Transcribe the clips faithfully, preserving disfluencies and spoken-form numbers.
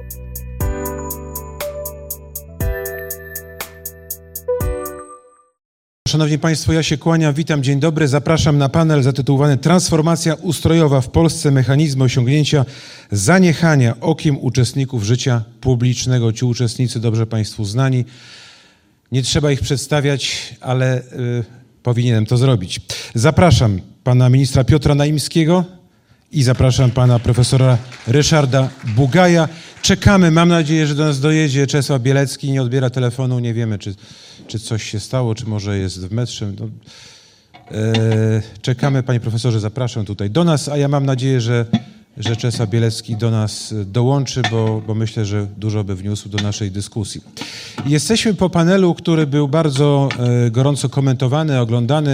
Szanowni Państwo, ja się kłaniam, witam, dzień dobry. Zapraszam na panel zatytułowany Transformacja ustrojowa w Polsce, mechanizmy osiągnięcia zaniechania okiem uczestników życia publicznego. Ci uczestnicy dobrze Państwu znani. Nie trzeba ich przedstawiać, ale y, powinienem to zrobić. Zapraszam pana ministra Piotra Naimskiego i zapraszam pana profesora Ryszarda Bugaja. Czekamy, mam nadzieję, że do nas dojedzie Czesław Bielecki, nie odbiera telefonu, nie wiemy, czy, czy coś się stało, czy może jest w metrze. No, e, czekamy, panie profesorze, zapraszam tutaj do nas, a ja mam nadzieję, że, że Czesław Bielecki do nas dołączy, bo, bo myślę, że dużo by wniósł do naszej dyskusji. Jesteśmy po panelu, który był bardzo e, gorąco komentowany, oglądany.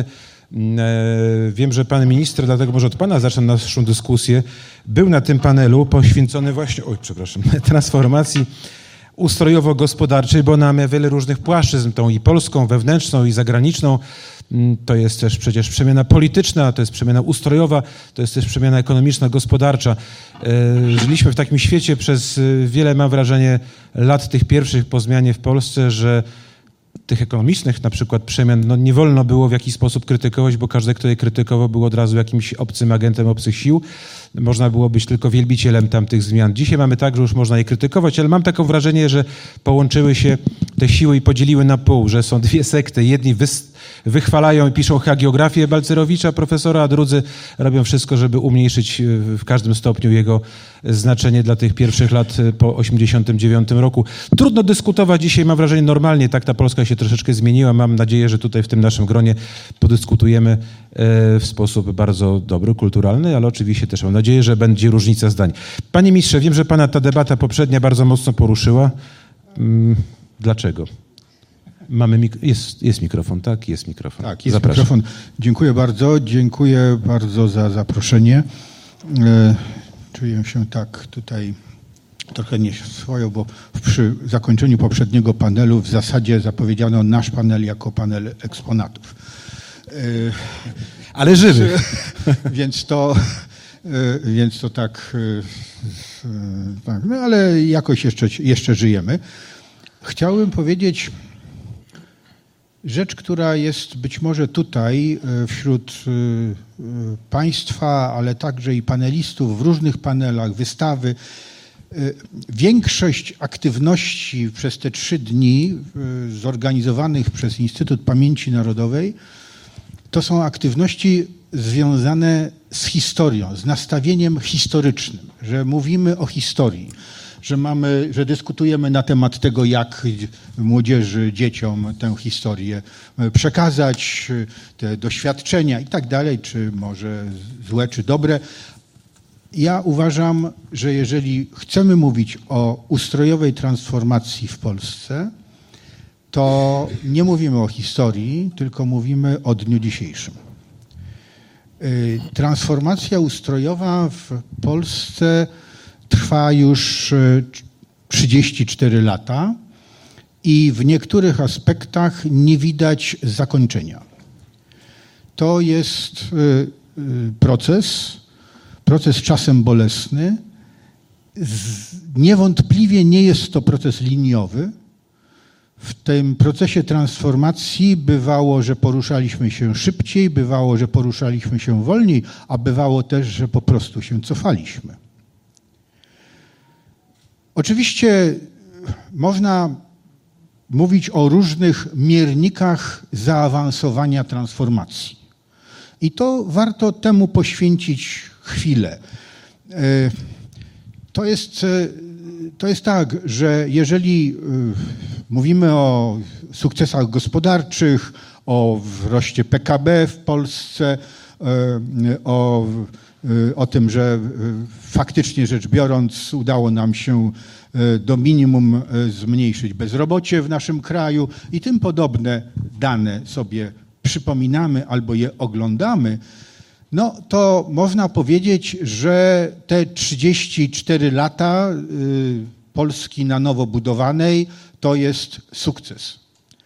Wiem, że pan minister, dlatego może od pana zacznę naszą dyskusję, był na tym panelu poświęcony właśnie, oj, przepraszam, transformacji ustrojowo-gospodarczej, bo ona ma wiele różnych płaszczyzn, tą i polską, wewnętrzną i zagraniczną. To jest też przecież przemiana polityczna, to jest przemiana ustrojowa, to jest też przemiana ekonomiczna, gospodarcza. Żyliśmy w takim świecie przez wiele, mam wrażenie, lat tych pierwszych po zmianie w Polsce, że tych ekonomicznych na przykład przemian no nie wolno było w jakiś sposób krytykować, bo każdy, kto je krytykował, był od razu jakimś obcym agentem obcych sił. Można było być tylko wielbicielem tamtych zmian. Dzisiaj mamy tak, że już można je krytykować, ale mam takie wrażenie, że połączyły się te siły i podzieliły na pół, że są dwie sekty. Jedni wys- wychwalają i piszą hagiografię Balcerowicza, profesora, a drudzy robią wszystko, żeby umniejszyć w każdym stopniu jego znaczenie dla tych pierwszych lat po osiemdziesiątym dziewiątym roku. Trudno dyskutować dzisiaj, mam wrażenie, normalnie. Tak ta Polska się troszeczkę zmieniła. Mam nadzieję, że tutaj w tym naszym gronie podyskutujemy w sposób bardzo dobry, kulturalny, ale oczywiście też mam nadzieję, że będzie różnica zdań. Panie ministrze, wiem, że pana ta debata poprzednia bardzo mocno poruszyła. Dlaczego? Mamy mik- jest, jest mikrofon, tak? Jest mikrofon. Tak, jest Zapraszam. mikrofon. Dziękuję bardzo. Dziękuję bardzo za zaproszenie. E, czuję się tak tutaj trochę nieswojo, bo przy zakończeniu poprzedniego panelu w zasadzie zapowiedziano nasz panel jako panel eksponatów. E, Ale żywy. Więc to, e, więc to tak, e, tak, no ale jakoś jeszcze, jeszcze żyjemy. Chciałbym powiedzieć rzecz, która jest być może tutaj wśród państwa, ale także i panelistów w różnych panelach, wystawy. Większość aktywności przez te trzy dni zorganizowanych przez Instytut Pamięci Narodowej to są aktywności związane z historią, z nastawieniem historycznym, że mówimy o historii. Że mamy, że dyskutujemy na temat tego, jak młodzieży, dzieciom tę historię przekazać, te doświadczenia i tak dalej, czy może złe, czy dobre. Ja uważam, że jeżeli chcemy mówić o ustrojowej transformacji w Polsce, to nie mówimy o historii, tylko mówimy o dniu dzisiejszym. Transformacja ustrojowa w Polsce trwa już trzydzieści cztery lata i w niektórych aspektach nie widać zakończenia. To jest proces, proces czasem bolesny. Niewątpliwie nie jest to proces liniowy. W tym procesie transformacji bywało, że poruszaliśmy się szybciej, bywało, że poruszaliśmy się wolniej, a bywało też, że po prostu się cofaliśmy. Oczywiście można mówić o różnych miernikach zaawansowania transformacji. I to warto temu poświęcić chwilę. To jest, to jest tak, że jeżeli mówimy o sukcesach gospodarczych, o wzroście P K B w Polsce, o o tym, że faktycznie rzecz biorąc udało nam się do minimum zmniejszyć bezrobocie w naszym kraju i tym podobne dane sobie przypominamy albo je oglądamy, no to można powiedzieć, że te trzydzieści cztery lata Polski na nowo budowanej to jest sukces.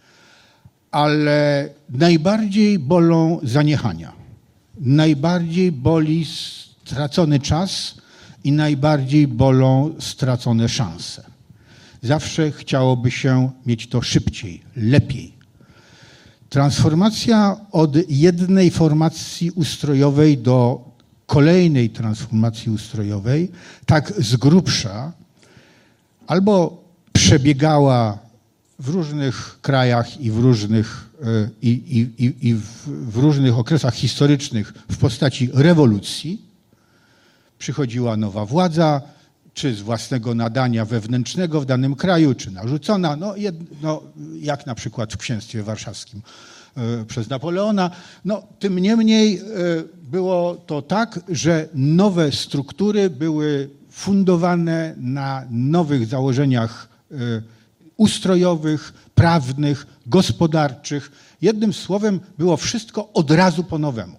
Ale najbardziej bolą zaniechania. Najbardziej boli stracony czas i najbardziej bolą stracone szanse. Zawsze chciałoby się mieć to szybciej, lepiej. Transformacja od jednej formacji ustrojowej do kolejnej transformacji ustrojowej, tak z grubsza, albo przebiegała w różnych krajach i w różnych, i, i, i, i w różnych okresach historycznych w postaci rewolucji. Przychodziła nowa władza, czy z własnego nadania wewnętrznego w danym kraju, czy narzucona, no, jed, no, jak na przykład w Księstwie Warszawskim y, przez Napoleona. No, tym niemniej y, było to tak, że nowe struktury były fundowane na nowych założeniach y, ustrojowych, prawnych, gospodarczych. Jednym słowem było wszystko od razu po nowemu.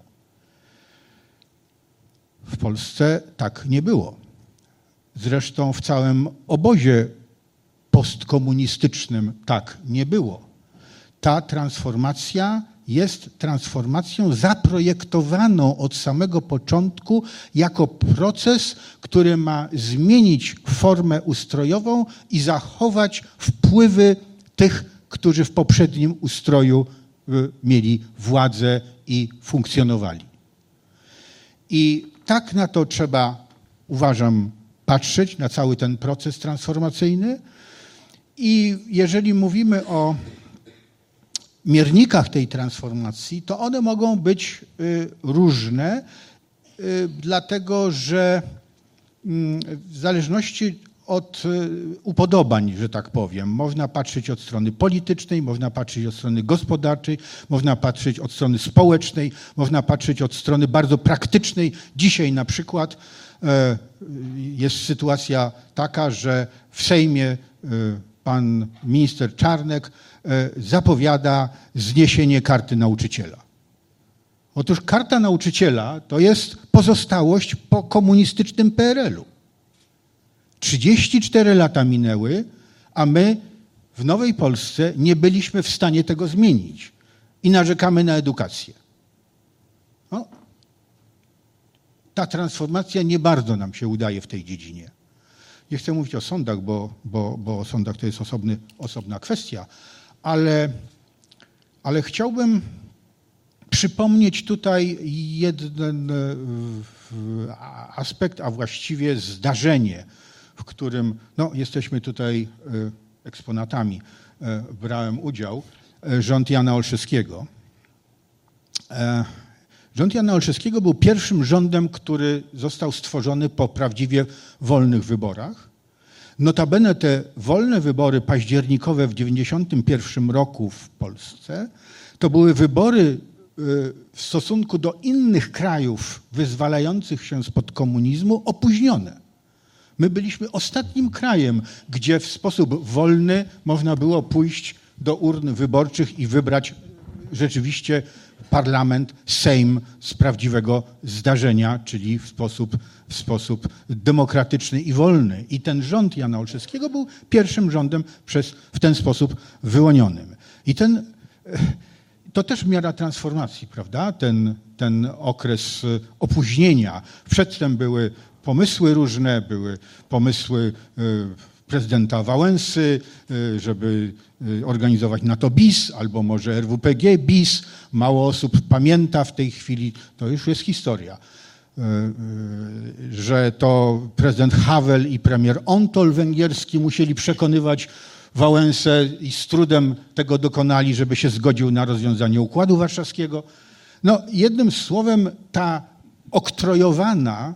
W Polsce tak nie było. Zresztą w całym obozie postkomunistycznym tak nie było. Ta transformacja jest transformacją zaprojektowaną od samego początku jako proces, który ma zmienić formę ustrojową i zachować wpływy tych, którzy w poprzednim ustroju mieli władzę i funkcjonowali. I tak na to trzeba, uważam, patrzeć, na cały ten proces transformacyjny. I jeżeli mówimy o miernikach tej transformacji, to one mogą być różne, dlatego że w zależności od upodobań, że tak powiem, można patrzeć od strony politycznej, można patrzeć od strony gospodarczej, można patrzeć od strony społecznej, można patrzeć od strony bardzo praktycznej. Dzisiaj na przykład jest sytuacja taka, że w Sejmie pan minister Czarnek zapowiada zniesienie karty nauczyciela. Otóż karta nauczyciela to jest pozostałość po komunistycznym P R L-u. trzydzieści cztery lata minęły, a my w Nowej Polsce nie byliśmy w stanie tego zmienić i narzekamy na edukację. No, ta transformacja nie bardzo nam się udaje w tej dziedzinie. Nie chcę mówić o sądach, bo, bo, bo o sądach to jest osobny, osobna kwestia, ale, ale chciałbym przypomnieć tutaj jeden aspekt, a właściwie zdarzenie, w którym no, jesteśmy tutaj eksponatami, brałem udział, rząd Jana Olszewskiego. Rząd Jana Olszewskiego był pierwszym rządem, który został stworzony po prawdziwie wolnych wyborach. Notabene te wolne wybory październikowe w dziewięćdziesiątym pierwszym roku w Polsce to były wybory w stosunku do innych krajów wyzwalających się spod komunizmu opóźnione. My byliśmy ostatnim krajem, gdzie w sposób wolny można było pójść do urn wyborczych i wybrać rzeczywiście parlament, Sejm z prawdziwego zdarzenia, czyli w sposób, w sposób demokratyczny i wolny. I ten rząd Jana Olszewskiego był pierwszym rządem przez, w ten sposób wyłonionym. I ten, to też miara transformacji, prawda? Ten, ten okres opóźnienia. Przedtem były pomysły różne, były pomysły prezydenta Wałęsy, żeby organizować NATO bis, albo może R W P G bis. Mało osób pamięta w tej chwili, to już jest historia, że to prezydent Havel i premier Ontol węgierski musieli przekonywać Wałęsę i z trudem tego dokonali, żeby się zgodził na rozwiązanie Układu Warszawskiego. No, jednym słowem, ta oktrojowana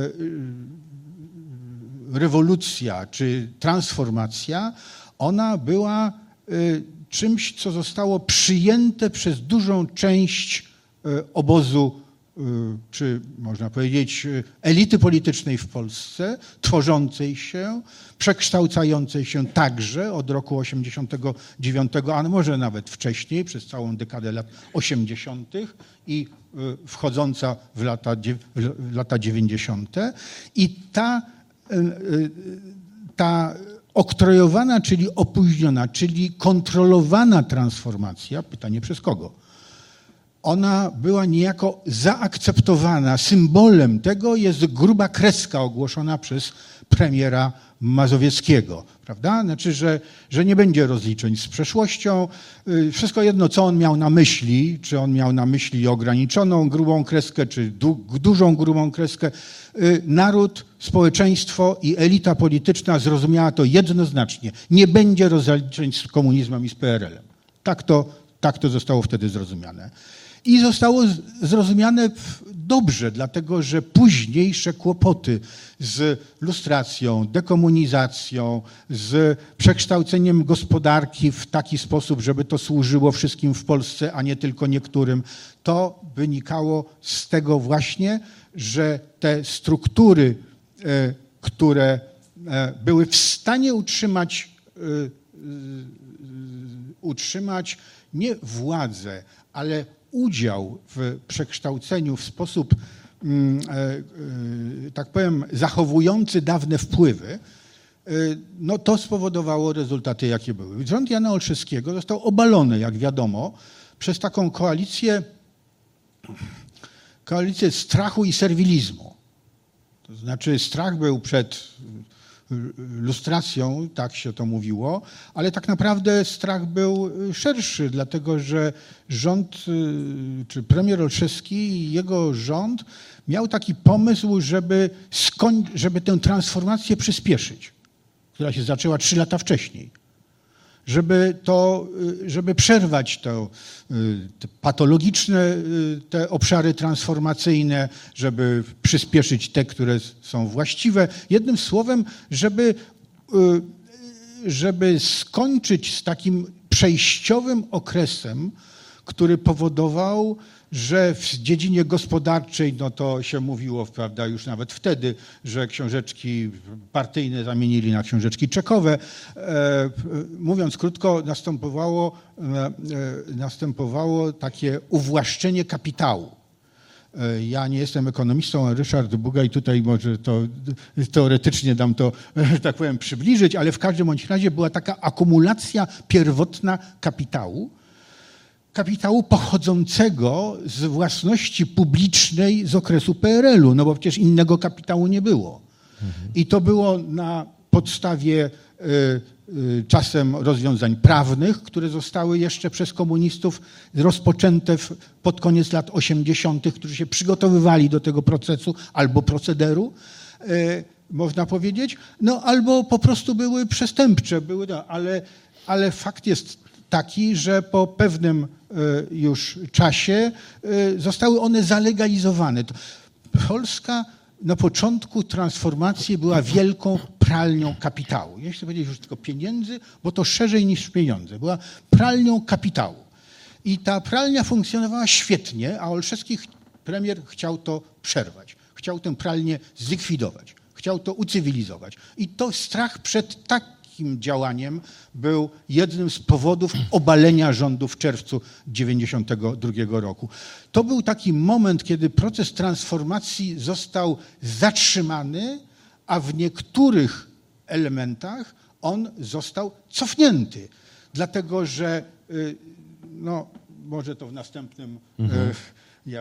rewolucja czy transformacja, ona była czymś, co zostało przyjęte przez dużą część obozu, czy można powiedzieć elity politycznej w Polsce, tworzącej się, przekształcającej się także od roku osiemdziesiątego dziewiątego, a może nawet wcześniej, przez całą dekadę lat osiemdziesiątych i wchodząca w lata, w lata dziewięćdziesiąte. I ta, ta oktrojowana, czyli opóźniona, czyli kontrolowana transformacja, pytanie przez kogo, ona była niejako zaakceptowana. Symbolem tego jest gruba kreska ogłoszona przez premiera Mazowieckiego, prawda? Znaczy, że, że nie będzie rozliczeń z przeszłością. Wszystko jedno, co on miał na myśli, czy on miał na myśli ograniczoną grubą kreskę, czy du, dużą grubą kreskę. Naród, społeczeństwo i elita polityczna zrozumiała to jednoznacznie. Nie będzie rozliczeń z komunizmem i z P R L-em. Tak to, tak to zostało wtedy zrozumiane. I zostało zrozumiane dobrze, dlatego że późniejsze kłopoty z lustracją, dekomunizacją, z przekształceniem gospodarki w taki sposób, żeby to służyło wszystkim w Polsce, a nie tylko niektórym, to wynikało z tego właśnie, że te struktury, które były w stanie utrzymać, utrzymać nie władzę, ale udział w przekształceniu w sposób, tak powiem, zachowujący dawne wpływy, no to spowodowało rezultaty, jakie były. Rząd Jana Olszewskiego został obalony, jak wiadomo, przez taką koalicję, koalicję strachu i serwilizmu. To znaczy strach był przed lustracją, tak się to mówiło, ale tak naprawdę strach był szerszy, dlatego że rząd, czy premier Olszewski i jego rząd miał taki pomysł, żeby, skoń, żeby tę transformację przyspieszyć, która się zaczęła trzy lata wcześniej. Żeby, to, żeby przerwać to, te patologiczne te obszary transformacyjne, żeby przyspieszyć te, które są właściwe. Jednym słowem, żeby, żeby skończyć z takim przejściowym okresem, który powodował, że w dziedzinie gospodarczej, no to się mówiło, prawda, już nawet wtedy, że książeczki partyjne zamienili na książeczki czekowe. E, mówiąc krótko, następowało, e, następowało takie uwłaszczenie kapitału. E, ja nie jestem ekonomistą, a Ryszard Bugaj tutaj może to teoretycznie dam to, tak powiem, przybliżyć, ale w każdym bądź razie była taka akumulacja pierwotna kapitału, kapitału pochodzącego z własności publicznej z okresu P R L-u, no bo przecież innego kapitału nie było. Mhm. I to było na podstawie y, y, czasem rozwiązań prawnych, które zostały jeszcze przez komunistów rozpoczęte w, pod koniec lat osiemdziesiątych, którzy się przygotowywali do tego procesu albo procederu, y, można powiedzieć, no albo po prostu były przestępcze, były, no, ale, ale fakt jest taki, że po pewnym już czasie zostały one zalegalizowane. Polska na początku transformacji była wielką pralnią kapitału. Nie chcę powiedzieć już tylko pieniędzy, bo to szerzej niż pieniądze. Była pralnią kapitału. I ta pralnia funkcjonowała świetnie, a Olszewski premier chciał to przerwać. Chciał tę pralnię zlikwidować. Chciał to ucywilizować. I to strach przed takim działaniem był jednym z powodów obalenia rządu w czerwcu dziewięćdziesiątego drugiego roku. To był taki moment, kiedy proces transformacji został zatrzymany, a w niektórych elementach on został cofnięty. Dlatego, że no, może to w następnym mhm. ja,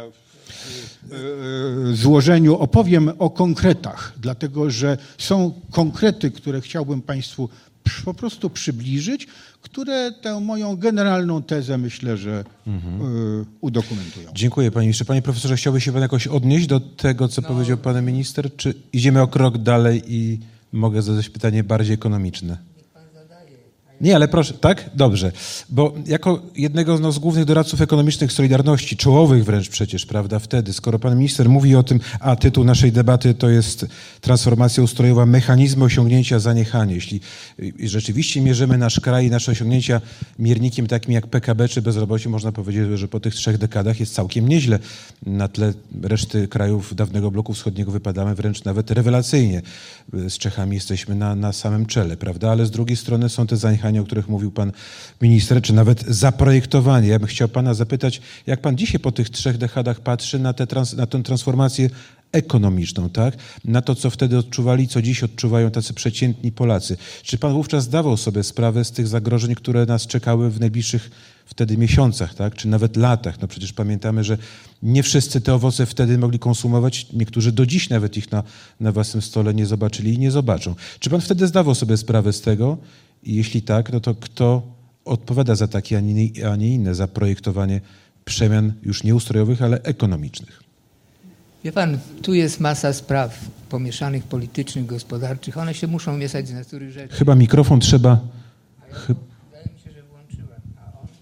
złożeniu opowiem o konkretach, dlatego że są konkrety, które chciałbym Państwu po prostu przybliżyć, które tę moją generalną tezę myślę, że mhm. udokumentują. Dziękuję Panie Ministrze. Panie Profesorze, chciałby się Pan jakoś odnieść do tego, co no. powiedział Pan Minister? Czy idziemy o krok dalej i mogę zadać pytanie bardziej ekonomiczne? Nie, ale proszę, tak? Dobrze. Bo jako jednego no, z głównych doradców ekonomicznych Solidarności, czołowych wręcz przecież, prawda, wtedy, skoro pan minister mówi o tym, a tytuł naszej debaty to jest transformacja ustrojowa, mechanizmy osiągnięcia zaniechania. Jeśli rzeczywiście mierzymy nasz kraj i nasze osiągnięcia miernikiem takim jak P K B czy bezrobocie, można powiedzieć, że po tych trzech dekadach jest całkiem nieźle. Na tle reszty krajów dawnego bloku wschodniego wypadamy wręcz nawet rewelacyjnie. Z Czechami jesteśmy na, na samym czele, prawda, ale z drugiej strony są te zaniechania, o których mówił pan minister, czy nawet zaprojektowanie. Ja bym chciał pana zapytać, jak pan dzisiaj po tych trzech dekadach patrzy na, te trans, na tę transformację ekonomiczną, tak? Na to, co wtedy odczuwali, co dziś odczuwają tacy przeciętni Polacy. Czy pan wówczas zdawał sobie sprawę z tych zagrożeń, które nas czekały w najbliższych wtedy miesiącach, tak? Czy nawet latach? No przecież pamiętamy, że nie wszyscy te owoce wtedy mogli konsumować. Niektórzy do dziś nawet ich na, na własnym stole nie zobaczyli i nie zobaczą. Czy pan wtedy zdawał sobie sprawę z tego? I jeśli tak, no to kto odpowiada za takie, a nie inne, za projektowanie przemian już nie ustrojowych, ale ekonomicznych? Wie pan, tu jest masa spraw pomieszanych, politycznych, gospodarczych. One się muszą mieszać z natury rzeczy. Chyba mikrofon trzeba... Chy... Wydaje mi się, że włączyłem. A on...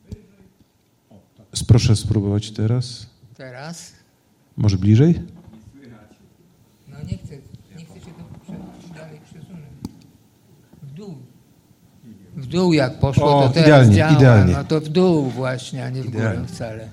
Proszę spróbować teraz. Teraz? Może bliżej? No nie chcę, nie chcę się to dalej przesunąć. W dół. W dół jak poszło, O, to teraz idealnie, działa. idealnie. No to w dół właśnie, a nie w górę wcale.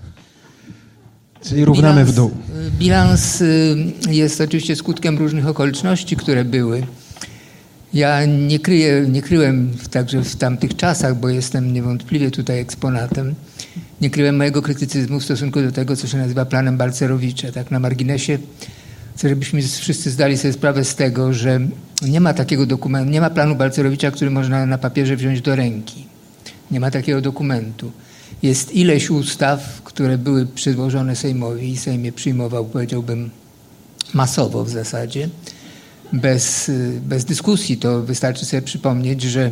Czyli równamy bilans, w dół. Bilans jest oczywiście skutkiem różnych okoliczności, które były. Ja nie kryję, nie kryłem także w tamtych czasach, bo jestem niewątpliwie tutaj eksponatem, nie kryłem mojego krytycyzmu w stosunku do tego, co się nazywa planem Balcerowicza. Tak na marginesie chcę, żebyśmy wszyscy zdali sobie sprawę z tego, że nie ma takiego dokumentu, nie ma planu Balcerowicza, który można na papierze wziąć do ręki. Nie ma takiego dokumentu. Jest ileś ustaw, które były przedłożone Sejmowi i Sejm je przyjmował, powiedziałbym, masowo w zasadzie, bez, bez dyskusji. To wystarczy sobie przypomnieć, że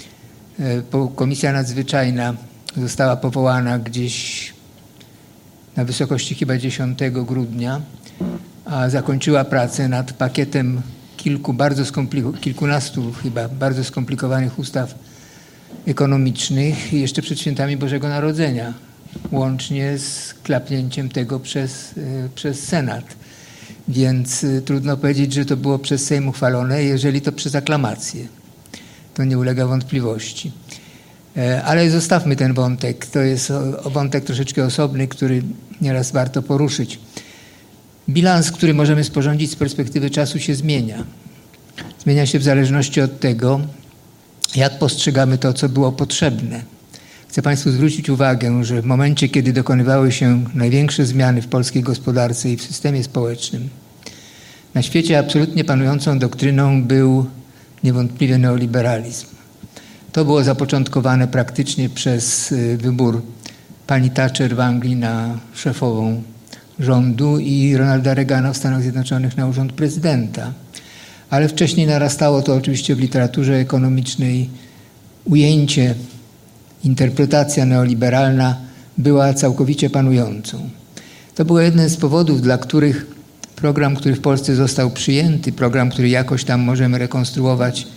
Komisja Nadzwyczajna została powołana gdzieś na wysokości chyba dziesiątego grudnia, a zakończyła pracę nad pakietem kilku bardzo skomplik- kilkunastu chyba bardzo skomplikowanych ustaw ekonomicznych jeszcze przed świętami Bożego Narodzenia, łącznie z klapnięciem tego przez, przez Senat. Więc trudno powiedzieć, że to było przez Sejm uchwalone, jeżeli to przez aklamację. To nie ulega wątpliwości. Ale zostawmy ten wątek. To jest wątek troszeczkę osobny, który nieraz warto poruszyć. Bilans, który możemy sporządzić z perspektywy czasu, się zmienia. Zmienia się w zależności od tego, jak postrzegamy to, co było potrzebne. Chcę Państwu zwrócić uwagę, że w momencie, kiedy dokonywały się największe zmiany w polskiej gospodarce i w systemie społecznym, na świecie absolutnie panującą doktryną był niewątpliwie neoliberalizm. To było zapoczątkowane praktycznie przez wybór pani Thatcher w Anglii na szefową rządu i Ronalda Reagana w Stanach Zjednoczonych na urząd prezydenta. Ale wcześniej narastało to oczywiście w literaturze ekonomicznej. Ujęcie, interpretacja neoliberalna była całkowicie panującą. To był jeden z powodów, dla których program, który w Polsce został przyjęty, program, który jakoś tam możemy rekonstruować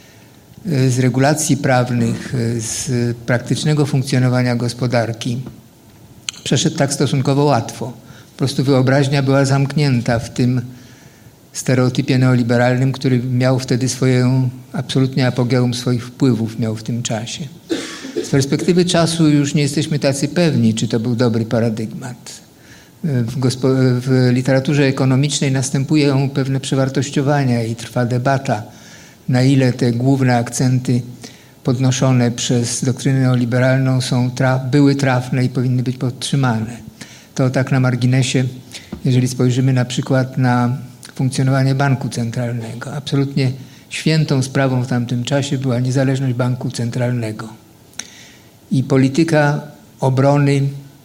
z regulacji prawnych, z praktycznego funkcjonowania gospodarki, przeszedł tak stosunkowo łatwo. Po prostu wyobraźnia była zamknięta w tym stereotypie neoliberalnym, który miał wtedy swoją, absolutnie apogeum swoich wpływów miał w tym czasie. Z perspektywy czasu już nie jesteśmy tacy pewni, czy to był dobry paradygmat. W, gospo- w literaturze ekonomicznej następują pewne przewartościowania i trwa debata, na ile te główne akcenty podnoszone przez doktrynę neoliberalną są tra- były trafne i powinny być podtrzymane. To tak na marginesie, jeżeli spojrzymy na przykład na funkcjonowanie banku centralnego. Absolutnie świętą sprawą w tamtym czasie była niezależność banku centralnego. I polityka obrony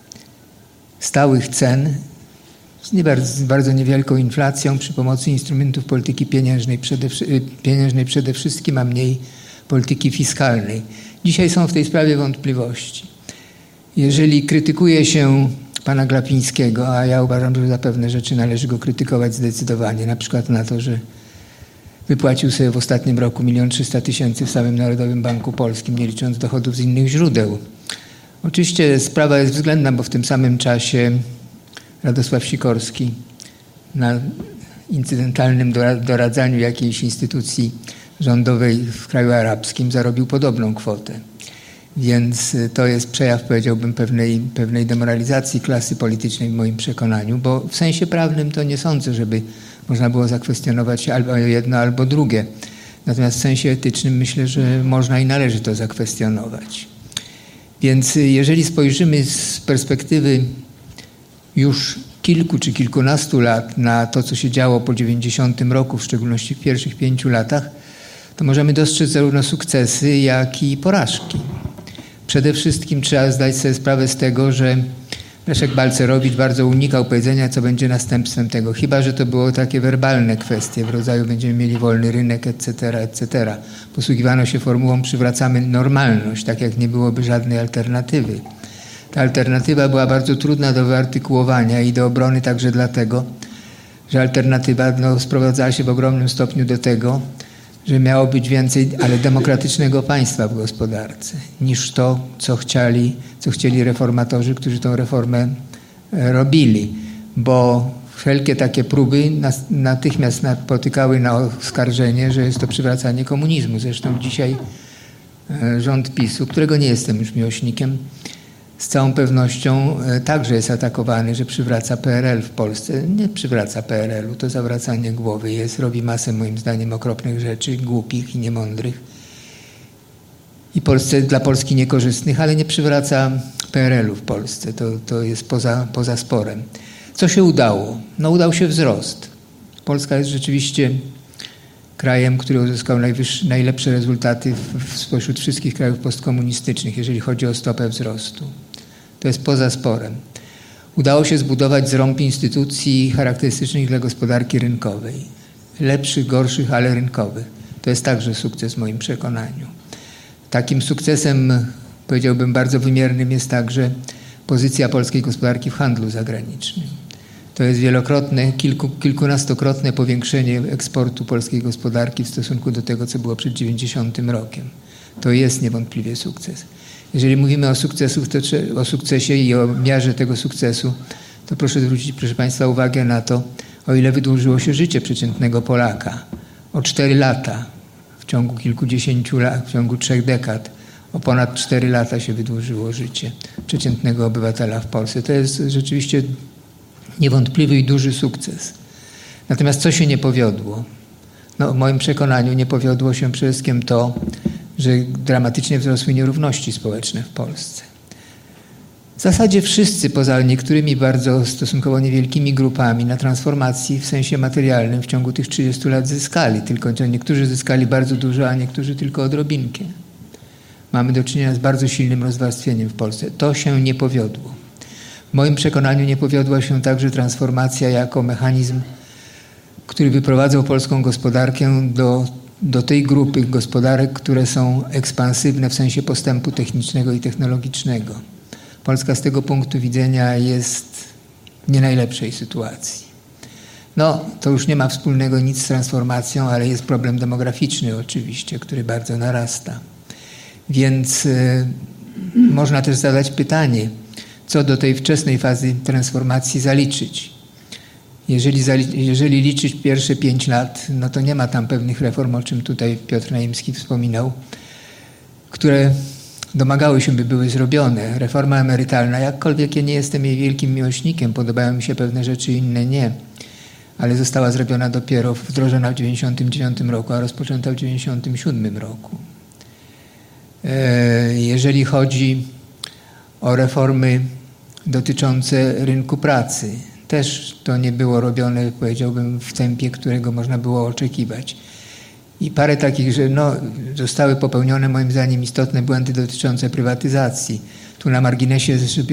stałych cen z, nie bardzo, z bardzo niewielką inflacją przy pomocy instrumentów polityki pieniężnej przede, pieniężnej przede wszystkim, a mniej polityki fiskalnej. Dzisiaj są w tej sprawie wątpliwości. Jeżeli krytykuje się pana Glapińskiego, a ja uważam, że za pewne rzeczy należy go krytykować zdecydowanie, na przykład na to, że wypłacił sobie w ostatnim roku milion trzysta tysięcy w samym Narodowym Banku Polskim, nie licząc dochodów z innych źródeł. Oczywiście sprawa jest względna, bo w tym samym czasie Radosław Sikorski na incydentalnym doradzaniu jakiejś instytucji rządowej w kraju arabskim zarobił podobną kwotę. Więc to jest przejaw, powiedziałbym, pewnej, pewnej demoralizacji klasy politycznej w moim przekonaniu, bo w sensie prawnym to nie sądzę, żeby można było zakwestionować albo jedno, albo drugie. Natomiast w sensie etycznym myślę, że można i należy to zakwestionować. Więc jeżeli spojrzymy z perspektywy już kilku czy kilkunastu lat na to, co się działo po dziewięćdziesiątym roku, w szczególności w pierwszych pięciu latach, to możemy dostrzec zarówno sukcesy, jak i porażki. Przede wszystkim trzeba zdać sobie sprawę z tego, że Leszek Balcerowicz bardzo unikał powiedzenia, co będzie następstwem tego, chyba że to było takie werbalne kwestie w rodzaju będziemy mieli wolny rynek, et cetera, et cetera. Posługiwano się formułą przywracamy normalność, tak jak nie byłoby żadnej alternatywy. Ta alternatywa była bardzo trudna do wyartykułowania i do obrony także dlatego, że alternatywa no, sprowadzała się w ogromnym stopniu do tego, że miało być więcej, ale demokratycznego państwa w gospodarce, niż to, co chcieli, co chcieli reformatorzy, którzy tą reformę robili. Bo wszelkie takie próby natychmiast napotykały na oskarżenie, że jest to przywracanie komunizmu. Zresztą dzisiaj rząd PiSu, którego nie jestem już miłośnikiem, z całą pewnością także jest atakowany, że przywraca P R L w Polsce. Nie przywraca P R L u, to zawracanie głowy jest, robi masę moim zdaniem okropnych rzeczy, głupich i niemądrych. I Polsce, dla Polski niekorzystnych, ale nie przywraca P R L u w Polsce. To, to jest poza, poza sporem. Co się udało? No udał się wzrost. Polska jest rzeczywiście krajem, który uzyskał najlepsze rezultaty w, w, spośród wszystkich krajów postkomunistycznych, jeżeli chodzi o stopę wzrostu. To jest poza sporem. Udało się zbudować zrąb instytucji charakterystycznych dla gospodarki rynkowej. Lepszych, gorszych, ale rynkowych. To jest także sukces w moim przekonaniu. Takim sukcesem, powiedziałbym, bardzo wymiernym jest także pozycja polskiej gospodarki w handlu zagranicznym. To jest wielokrotne, kilku, kilkunastokrotne powiększenie eksportu polskiej gospodarki w stosunku do tego, co było przed dziewięćdziesiątym rokiem. To jest niewątpliwie sukces. Jeżeli mówimy o, sukcesów, to, o sukcesie i o miarze tego sukcesu, to proszę zwrócić, proszę Państwa, uwagę na to, o ile wydłużyło się życie przeciętnego Polaka. O cztery lata w ciągu kilkudziesięciu lat, w ciągu trzech dekad. O ponad cztery lata się wydłużyło życie przeciętnego obywatela w Polsce. To jest rzeczywiście niewątpliwy i duży sukces. Natomiast co się nie powiodło? No, w moim przekonaniu nie powiodło się przede wszystkim to, że dramatycznie wzrosły nierówności społeczne w Polsce. W zasadzie wszyscy, poza niektórymi bardzo stosunkowo niewielkimi grupami, na transformacji w sensie materialnym w ciągu tych trzydziestu lat zyskali. Tylko niektórzy zyskali bardzo dużo, a niektórzy tylko odrobinkę. Mamy do czynienia z bardzo silnym rozwarstwieniem w Polsce. To się nie powiodło. W moim przekonaniu nie powiodła się także transformacja jako mechanizm, który wyprowadzał polską gospodarkę do, do tej grupy gospodarek, które są ekspansywne w sensie postępu technicznego i technologicznego. Polska z tego punktu widzenia jest w nie najlepszej sytuacji. No, to już nie ma wspólnego nic z transformacją, ale jest problem demograficzny oczywiście, który bardzo narasta. Więc y, można też zadać pytanie, co do tej wczesnej fazy transformacji zaliczyć. Jeżeli, jeżeli liczyć pierwsze pięć lat, no to nie ma tam pewnych reform, o czym tutaj Piotr Naimski wspominał, które domagały się, by były zrobione. Reforma emerytalna, jakkolwiek ja nie jestem jej wielkim miłośnikiem, podobają mi się pewne rzeczy, inne nie, ale została zrobiona dopiero, wdrożona w dziewięćdziesiątym dziewiątym roku, a rozpoczęta w dziewięćdziesiątym siódmym roku. Jeżeli chodzi o reformy dotyczące rynku pracy, też to nie było robione, powiedziałbym, w tempie, którego można było oczekiwać. I parę takich, że no, zostały popełnione moim zdaniem istotne błędy dotyczące prywatyzacji. Tu na marginesie, żeby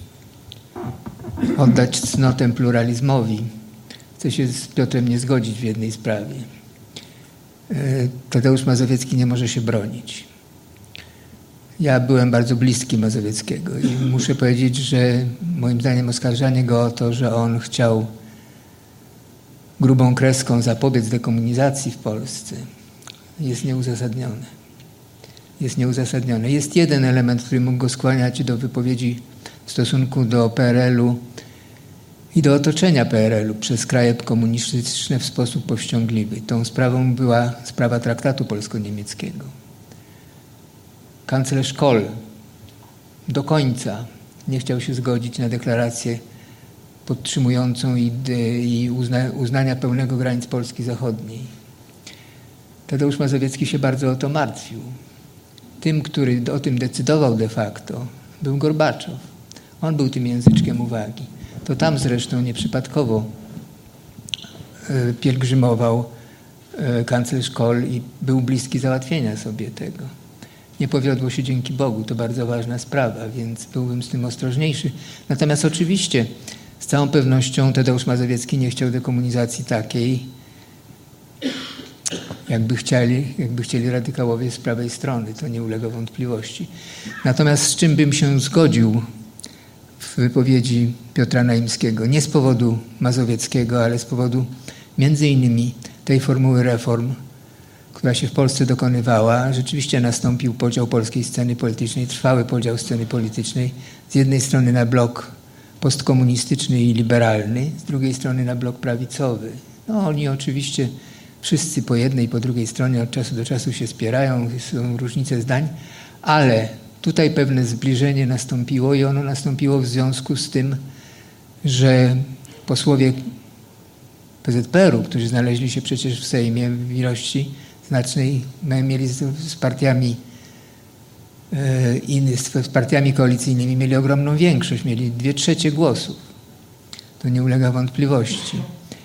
oddać cnotę pluralizmowi, chcę się z Piotrem nie zgodzić w jednej sprawie. Tadeusz Mazowiecki nie może się bronić. Ja byłem bardzo bliski Mazowieckiego i muszę powiedzieć, że moim zdaniem oskarżanie go o to, że on chciał grubą kreską zapobiec dekomunizacji w Polsce, jest nieuzasadnione. Jest nieuzasadnione. Jest jeden element, który mógł go skłaniać do wypowiedzi w stosunku do P R L u i do otoczenia P R L u przez kraje komunistyczne w sposób powściągliwy. Tą sprawą była sprawa traktatu polsko-niemieckiego. Kanclerz Kohl do końca nie chciał się zgodzić na deklarację podtrzymującą i, i uzna, uznania pełnego granic Polski Zachodniej. Tadeusz Mazowiecki się bardzo o to martwił. Tym, który o tym decydował de facto, był Gorbaczow. On był tym języczkiem uwagi. To tam zresztą nieprzypadkowo pielgrzymował kanclerz Kohl i był bliski załatwienia sobie tego. Nie powiodło się dzięki Bogu, to bardzo ważna sprawa, więc byłbym z tym ostrożniejszy. Natomiast oczywiście z całą pewnością Tadeusz Mazowiecki nie chciał dekomunizacji takiej, jakby chcieli, jakby chcieli radykałowie z prawej strony, to nie ulega wątpliwości. Natomiast z czym bym się zgodził w wypowiedzi Piotra Naimskiego, nie z powodu Mazowieckiego, ale z powodu między innymi tej formuły reform, która się w Polsce dokonywała, rzeczywiście nastąpił podział polskiej sceny politycznej, trwały podział sceny politycznej, z jednej strony na blok postkomunistyczny i liberalny, z drugiej strony na blok prawicowy. No oni oczywiście wszyscy po jednej i po drugiej stronie od czasu do czasu się spierają, są różnice zdań, ale tutaj pewne zbliżenie nastąpiło i ono nastąpiło w związku z tym, że posłowie P Z P R u, którzy znaleźli się przecież w Sejmie w ilości znacznej, mieli z, z partiami e, inny, z partiami koalicyjnymi mieli ogromną większość, mieli dwie trzecie głosów. To nie ulega wątpliwości.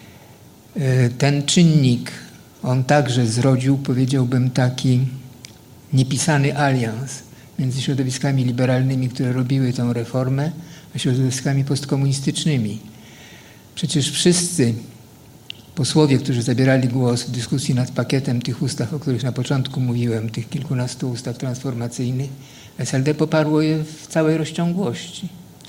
E, ten czynnik, on także zrodził, powiedziałbym, taki niepisany alians między środowiskami liberalnymi, które robiły tę reformę, a środowiskami postkomunistycznymi. Przecież wszyscy posłowie, którzy zabierali głos w dyskusji nad pakietem tych ustaw, o których na początku mówiłem, tych kilkunastu ustaw transformacyjnych, S L D poparło je w całej rozciągłości.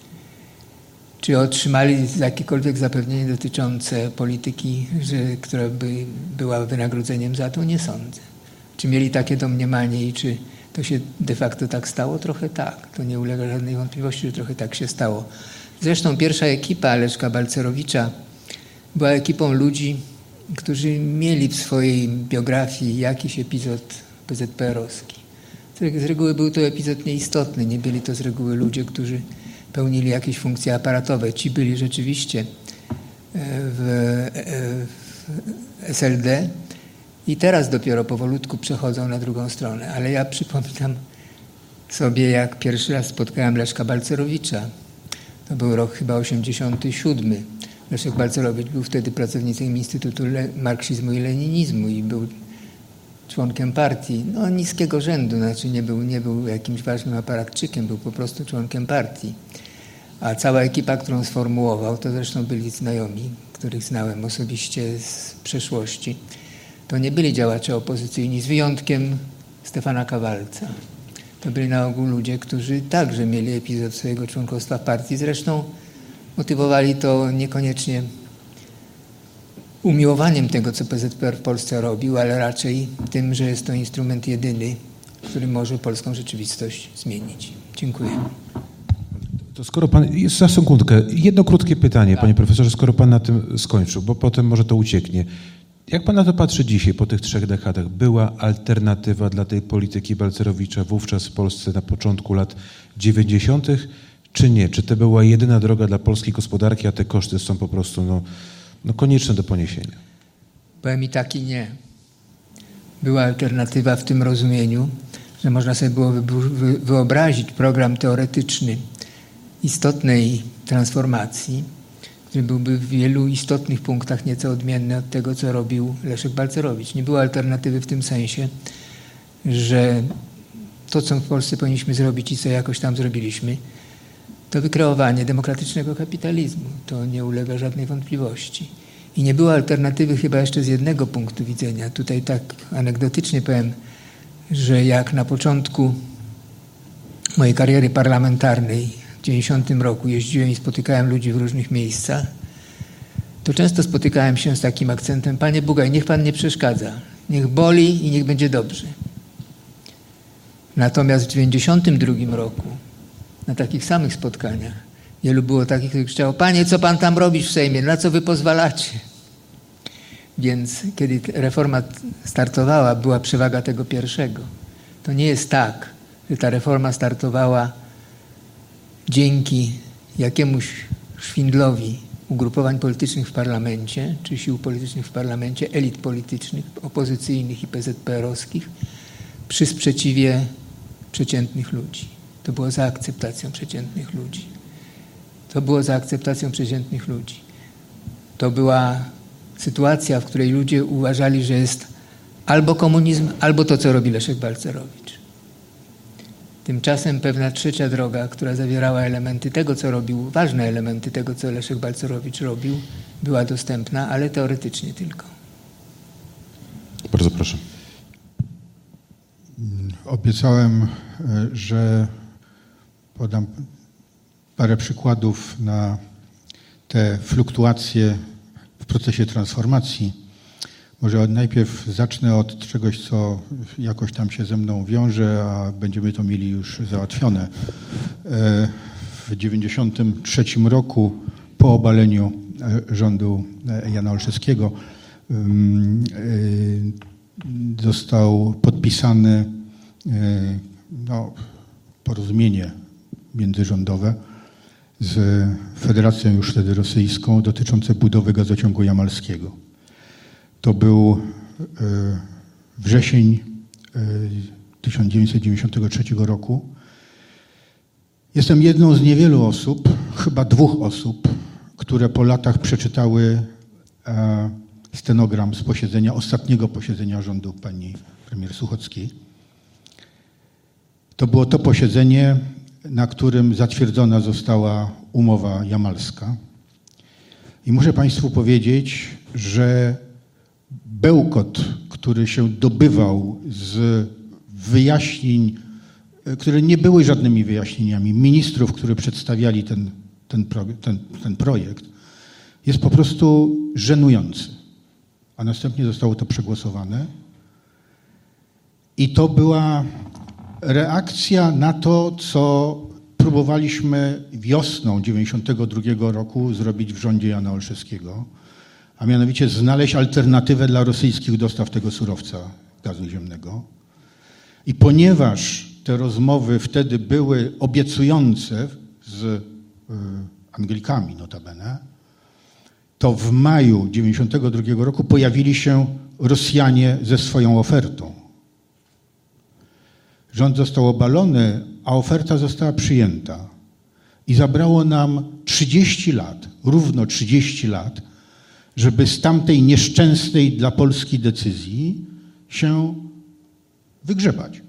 Czy otrzymali jakiekolwiek zapewnienie dotyczące polityki, że, która by była wynagrodzeniem za to? Nie sądzę. Czy mieli takie domniemanie i czy to się de facto tak stało? Trochę tak. To nie ulega żadnej wątpliwości, że trochę tak się stało. Zresztą pierwsza ekipa Leszka Balcerowicza była ekipą ludzi, którzy mieli w swojej biografii jakiś epizod P Z P R owski. Z reguły był to epizod nieistotny. Nie byli to z reguły ludzie, którzy pełnili jakieś funkcje aparatowe. Ci byli rzeczywiście w, w S L D i teraz dopiero powolutku przechodzą na drugą stronę. Ale ja przypominam sobie, jak pierwszy raz spotkałem Leszka Balcerowicza. To był rok chyba osiemdziesiąty siódmy. Leszek Balcerowicz był wtedy pracownikiem Instytutu Marksizmu i Leninizmu i był członkiem partii, no niskiego rzędu, znaczy nie był, nie był jakimś ważnym aparatczykiem, był po prostu członkiem partii. A cała ekipa, którą sformułował, to zresztą byli znajomi, których znałem osobiście z przeszłości, to nie byli działacze opozycyjni, z wyjątkiem Stefana Kawalca. To byli na ogół ludzie, którzy także mieli epizod swojego członkostwa w partii. Zresztą motywowali to niekoniecznie umiłowaniem tego, co P Z P R w Polsce robił, ale raczej tym, że jest to instrument jedyny, który może polską rzeczywistość zmienić. Dziękuję. To skoro pan, jest za sekundkę, jedno krótkie pytanie, tak. Panie profesorze, skoro pan na tym skończył, bo potem może to ucieknie. Jak pan na to patrzy dzisiaj, po tych trzech dekadach? Była alternatywa dla tej polityki Balcerowicza wówczas w Polsce na początku lat dziewięćdziesiątych, czy nie? Czy to była jedyna droga dla polskiej gospodarki, a te koszty są po prostu no, no konieczne do poniesienia? Powiem i tak i nie. Była alternatywa w tym rozumieniu, że można sobie było wyobrazić program teoretyczny istotnej transformacji, który byłby w wielu istotnych punktach nieco odmienny od tego, co robił Leszek Balcerowicz. Nie było alternatywy w tym sensie, że to, co w Polsce powinniśmy zrobić i co jakoś tam zrobiliśmy, to wykreowanie demokratycznego kapitalizmu. To nie ulega żadnej wątpliwości. I nie było alternatywy chyba jeszcze z jednego punktu widzenia. Tutaj tak anegdotycznie powiem, że jak na początku mojej kariery parlamentarnej w dziewięćdziesiątym roku jeździłem i spotykałem ludzi w różnych miejscach, to często spotykałem się z takim akcentem: Panie Bugaj, niech pan nie przeszkadza. Niech boli i niech będzie dobrze. Natomiast w dziewięćdziesiątym drugim roku na takich samych spotkaniach wielu było takich, których krzyczało: Panie, co pan tam robisz w Sejmie? Na co wy pozwalacie? Więc kiedy reforma startowała, była przewaga tego pierwszego. To nie jest tak, że ta reforma startowała dzięki jakiemuś szwindlowi ugrupowań politycznych w parlamencie, czy sił politycznych w parlamencie, elit politycznych, opozycyjnych i P Z P R owskich, przy sprzeciwie przeciętnych ludzi. To było za akceptacją przeciętnych ludzi. to było za akceptacją przeciętnych ludzi. To była sytuacja, w której ludzie uważali, że jest albo komunizm, albo to, co robi Leszek Balcerowicz. Tymczasem pewna trzecia droga, która zawierała elementy tego, co robił, ważne elementy tego, co Leszek Balcerowicz robił, była dostępna, ale teoretycznie tylko. Bardzo proszę. Obiecałem, że podam parę przykładów na te fluktuacje w procesie transformacji. Może najpierw zacznę od czegoś, co jakoś tam się ze mną wiąże, a będziemy to mieli już załatwione. W dziewięćdziesiątym trzecim roku, po obaleniu rządu Jana Olszewskiego, został podpisane no, porozumienie międzyrządowe z Federacją już wtedy rosyjską dotyczące budowy gazociągu jamalskiego. To był wrzesień tysiąc dziewięćset dziewięćdziesiątego trzeciego roku. Jestem jedną z niewielu osób, chyba dwóch osób, które po latach przeczytały stenogram z posiedzenia, ostatniego posiedzenia rządu pani premier Suchockiej. To było to posiedzenie, na którym zatwierdzona została umowa jamalska. I muszę Państwu powiedzieć, że bełkot, który się dobywał z wyjaśnień, które nie były żadnymi wyjaśnieniami ministrów, którzy przedstawiali ten, ten, ten, ten projekt, jest po prostu żenujący. A następnie zostało to przegłosowane. I to była reakcja na to, co próbowaliśmy wiosną dziewięćdziesiątego drugiego roku zrobić w rządzie Jana Olszewskiego, a mianowicie znaleźć alternatywę dla rosyjskich dostaw tego surowca gazu ziemnego. I ponieważ te rozmowy wtedy były obiecujące z y, Anglikami notabene, to w maju dziewięćdziesiątego drugiego roku pojawili się Rosjanie ze swoją ofertą. Rząd został obalony, a oferta została przyjęta. I zabrało nam trzydzieści lat, równo trzydzieści lat, żeby z tamtej nieszczęsnej dla Polski decyzji się wygrzebać.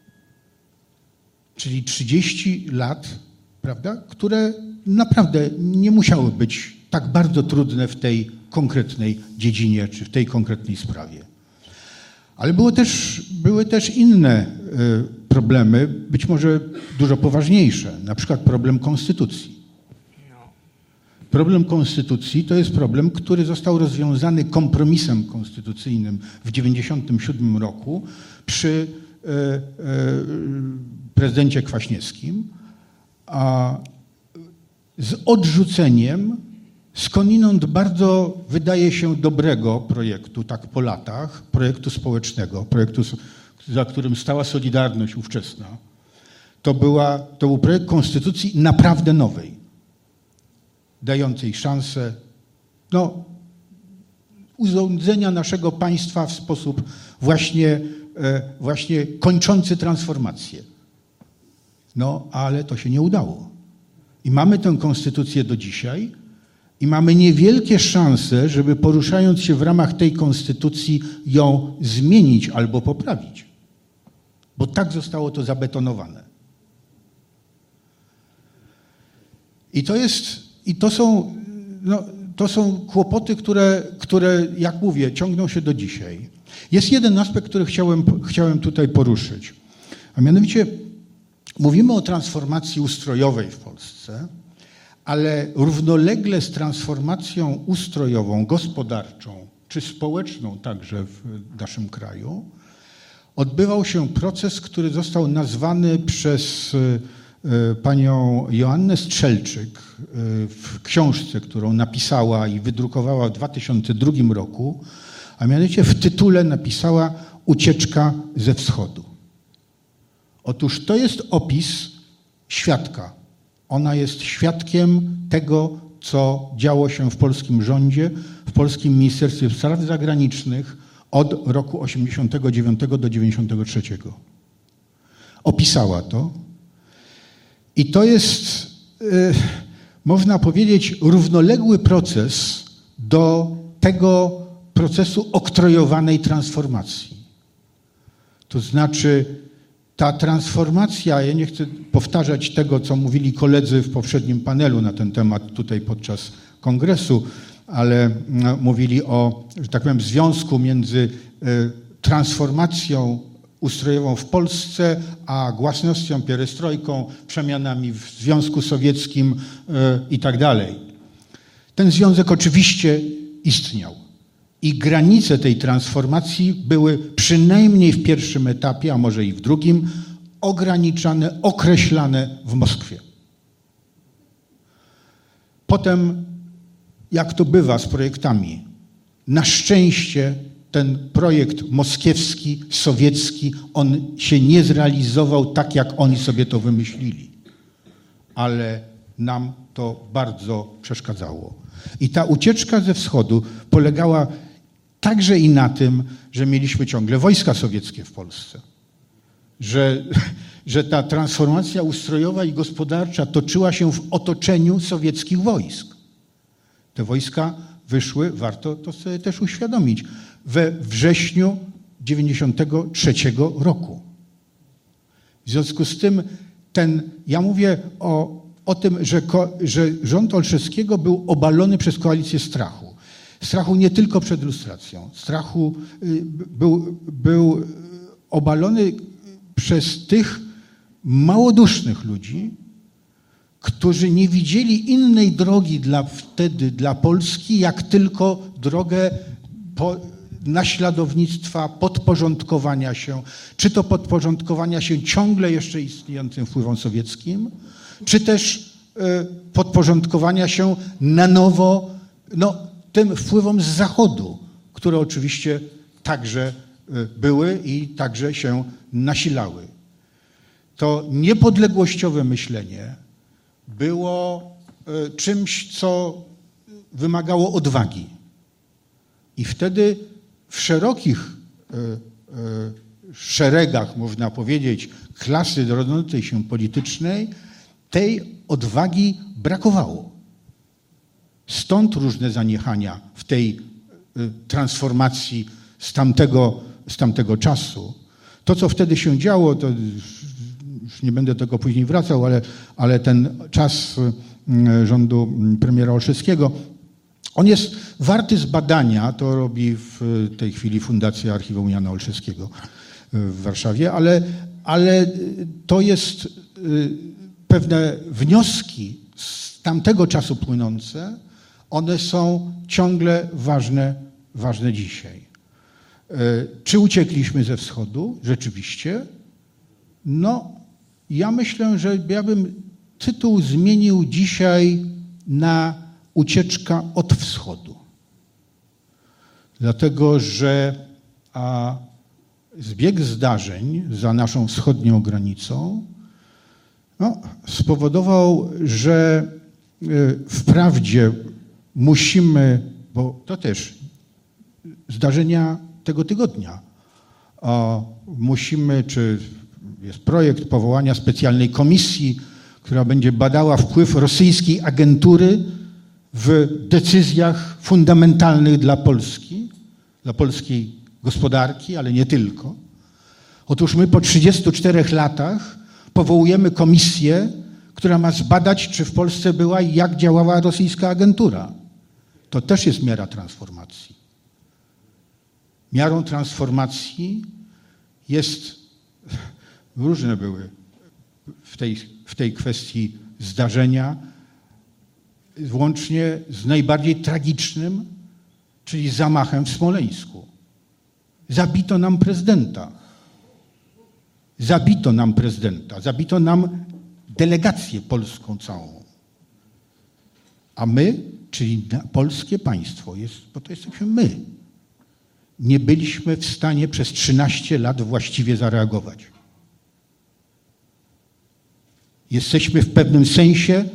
Czyli trzydzieści lat, prawda, które naprawdę nie musiały być tak bardzo trudne w tej konkretnej dziedzinie czy w tej konkretnej sprawie. Ale było też, były też inne y, problemy, być może dużo poważniejsze, na przykład problem konstytucji. Problem konstytucji to jest problem, który został rozwiązany kompromisem konstytucyjnym w dziewięćdziesiątym siódmym roku przy y, y, prezydencie Kwaśniewskim, a z odrzuceniem skądinąd bardzo, wydaje się, dobrego projektu, tak po latach, projektu społecznego, projektu, za którym stała Solidarność ówczesna. To, była, to był projekt konstytucji naprawdę nowej, dającej szansę no, urządzenia naszego państwa w sposób właśnie, właśnie kończący transformację. No, ale to się nie udało. I mamy tę konstytucję do dzisiaj i mamy niewielkie szanse, żeby poruszając się w ramach tej konstytucji ją zmienić albo poprawić. Bo tak zostało to zabetonowane. I to jest, i to są, no, to są kłopoty, które, które, jak mówię, ciągną się do dzisiaj. Jest jeden aspekt, który chciałem, chciałem tutaj poruszyć. A mianowicie mówimy o transformacji ustrojowej w Polsce, ale równolegle z transformacją ustrojową, gospodarczą czy społeczną także w naszym kraju odbywał się proces, który został nazwany przez panią Joannę Strzelczyk w książce, którą napisała i wydrukowała w dwa tysiące drugim roku, a mianowicie w tytule napisała Ucieczka ze wschodu. Otóż to jest opis świadka. Ona jest świadkiem tego, co działo się w polskim rządzie, w polskim Ministerstwie Spraw Zagranicznych od roku osiemdziesiątego dziewiątego do dziewięćdziesiątego trzeciego. Opisała to. I to jest, można powiedzieć, równoległy proces do tego procesu oktrojowanej transformacji. To znaczy ta transformacja, ja nie chcę powtarzać tego, co mówili koledzy w poprzednim panelu na ten temat tutaj podczas kongresu, ale mówili o, że tak powiem, związku między transformacją ustrojową w Polsce, a głasnością, pierestrojką, przemianami w Związku Sowieckim i tak dalej. Ten związek oczywiście istniał i granice tej transformacji były przynajmniej w pierwszym etapie, a może i w drugim, ograniczane, określane w Moskwie. Potem, jak to bywa z projektami, na szczęście ten projekt moskiewski, sowiecki, on się nie zrealizował tak, jak oni sobie to wymyślili. Ale nam to bardzo przeszkadzało. I ta ucieczka ze wschodu polegała także i na tym, że mieliśmy ciągle wojska sowieckie w Polsce. Że, że ta transformacja ustrojowa i gospodarcza toczyła się w otoczeniu sowieckich wojsk. Te wojska wyszły, warto to sobie też uświadomić, we wrześniu dziewięćdziesiątego trzeciego roku. W związku z tym ten, ja mówię o, o tym, że, ko, że rząd Olszewskiego był obalony przez koalicję strachu. Strachu nie tylko przed lustracją. Strachu y, był, był obalony przez tych małodusznych ludzi, którzy nie widzieli innej drogi dla wtedy dla Polski, jak tylko drogę po, naśladownictwa, podporządkowania się, czy to podporządkowania się ciągle jeszcze istniejącym wpływom sowieckim, czy też y, podporządkowania się na nowo no, tym wpływom z Zachodu, które oczywiście także y, były i także się nasilały. To niepodległościowe myślenie było y, czymś, co wymagało odwagi. I wtedy w szerokich y, y, szeregach, można powiedzieć, klasy rodzącej się politycznej, tej odwagi brakowało. Stąd różne zaniechania w tej y, transformacji z tamtego, z tamtego czasu. To, co wtedy się działo, to już nie będę do tego później wracał, ale, ale ten czas y, rządu premiera Olszewskiego, on jest warty zbadania, to robi w tej chwili Fundacja Archiwum Jana Olszewskiego w Warszawie, ale, ale to jest pewne wnioski z tamtego czasu płynące, one są ciągle ważne, ważne dzisiaj. Czy uciekliśmy ze wschodu? Rzeczywiście. No, ja myślę, że ja bym tytuł zmienił dzisiaj na ucieczka od wschodu. Dlatego, że a, zbieg zdarzeń za naszą wschodnią granicą no, spowodował, że y, wprawdzie musimy, bo to też zdarzenia tego tygodnia, a, musimy, czy jest projekt powołania specjalnej komisji, która będzie badała wpływ rosyjskiej agentury w decyzjach fundamentalnych dla Polski, dla polskiej gospodarki, ale nie tylko. Otóż my po trzydziestu czterech latach powołujemy komisję, która ma zbadać, czy w Polsce była i jak działała rosyjska agentura. To też jest miara transformacji. Miarą transformacji jest, różne były w tej, w tej kwestii zdarzenia, włącznie z najbardziej tragicznym, czyli zamachem w Smoleńsku. Zabito nam prezydenta. Zabito nam prezydenta. Zabito nam delegację polską całą. A my, czyli polskie państwo, jest, bo to jesteśmy my, nie byliśmy w stanie przez trzynaście lat właściwie zareagować. Jesteśmy w pewnym sensie,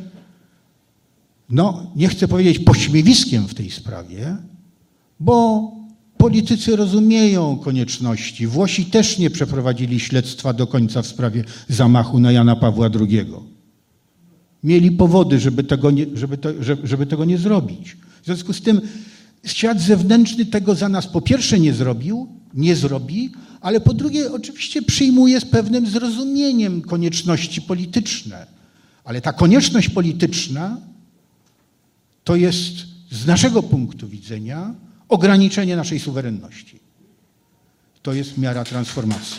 no nie chcę powiedzieć pośmiewiskiem w tej sprawie, bo politycy rozumieją konieczności. Włosi też nie przeprowadzili śledztwa do końca w sprawie zamachu na Jana Pawła drugiego. mieli powody, żeby tego nie, żeby to, żeby tego nie zrobić. W związku z tym świat zewnętrzny tego za nas po pierwsze nie zrobił, nie zrobi, ale po drugie oczywiście przyjmuje z pewnym zrozumieniem konieczności polityczne. Ale ta konieczność polityczna to jest z naszego punktu widzenia ograniczenie naszej suwerenności. To jest miara transformacji.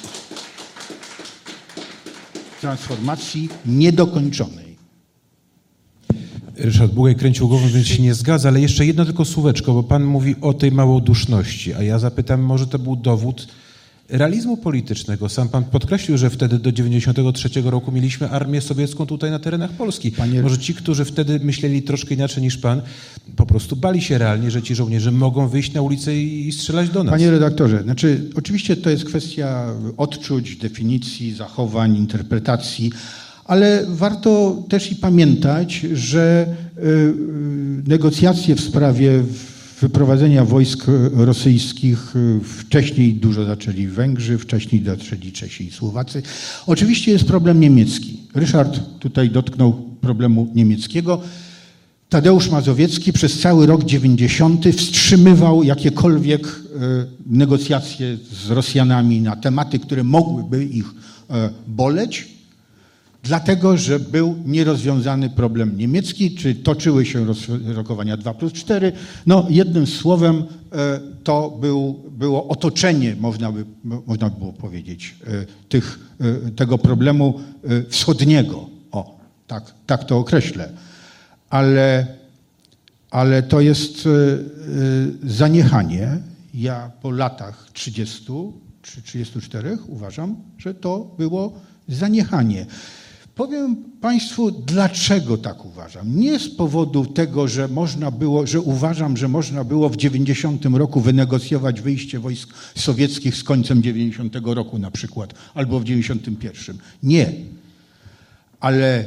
Transformacji niedokończonej. Ryszard Bugaj kręcił głową, więc się nie zgadza, ale jeszcze jedno tylko słóweczko, bo pan mówi o tej małoduszności, a ja zapytam, może to był dowód realizmu politycznego. Sam pan podkreślił, że wtedy do dziewięćdziesiątego trzeciego roku mieliśmy armię sowiecką tutaj na terenach Polski. Panie... Może ci, którzy wtedy myśleli troszkę inaczej niż pan, po prostu bali się realnie, że ci żołnierze mogą wyjść na ulicę i strzelać do nas. Panie redaktorze, znaczy oczywiście to jest kwestia odczuć, definicji, zachowań, interpretacji, ale warto też i pamiętać, że negocjacje w sprawie wyprowadzenia wojsk rosyjskich wcześniej dużo zaczęli Węgrzy, wcześniej zaczęli Czesi i Słowacy. Oczywiście jest problem niemiecki. Ryszard tutaj dotknął problemu niemieckiego. Tadeusz Mazowiecki przez cały rok dziewięćdziesiąty wstrzymywał jakiekolwiek negocjacje z Rosjanami na tematy, które mogłyby ich boleć, dlatego, że był nierozwiązany problem niemiecki, czy toczyły się rokowania dwa plus cztery. No jednym słowem to był, było otoczenie, można by, można by było powiedzieć, tych, tego problemu wschodniego. O, tak, tak to określę. Ale, ale to jest zaniechanie. Ja po latach trzydziestu czy trzydziestu czterech uważam, że to było zaniechanie. Powiem Państwu, dlaczego tak uważam. Nie z powodu tego, że można było, że uważam, że można było w dziewięćdziesiątym roku wynegocjować wyjście wojsk sowieckich z końcem dziewięćdziesiątego roku na przykład, albo w dziewięćdziesiątym pierwszym. Nie. Ale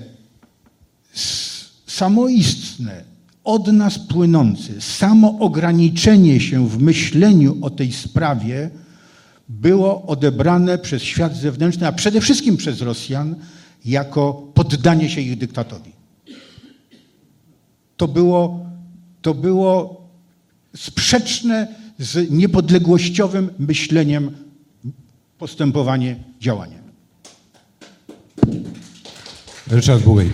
samoistne, od nas płynące, samo ograniczenie się w myśleniu o tej sprawie było odebrane przez świat zewnętrzny, a przede wszystkim przez Rosjan, jako poddanie się ich dyktatowi. To było, to było sprzeczne z niepodległościowym myśleniem postępowanie, działanie. Ryszard Bugaj.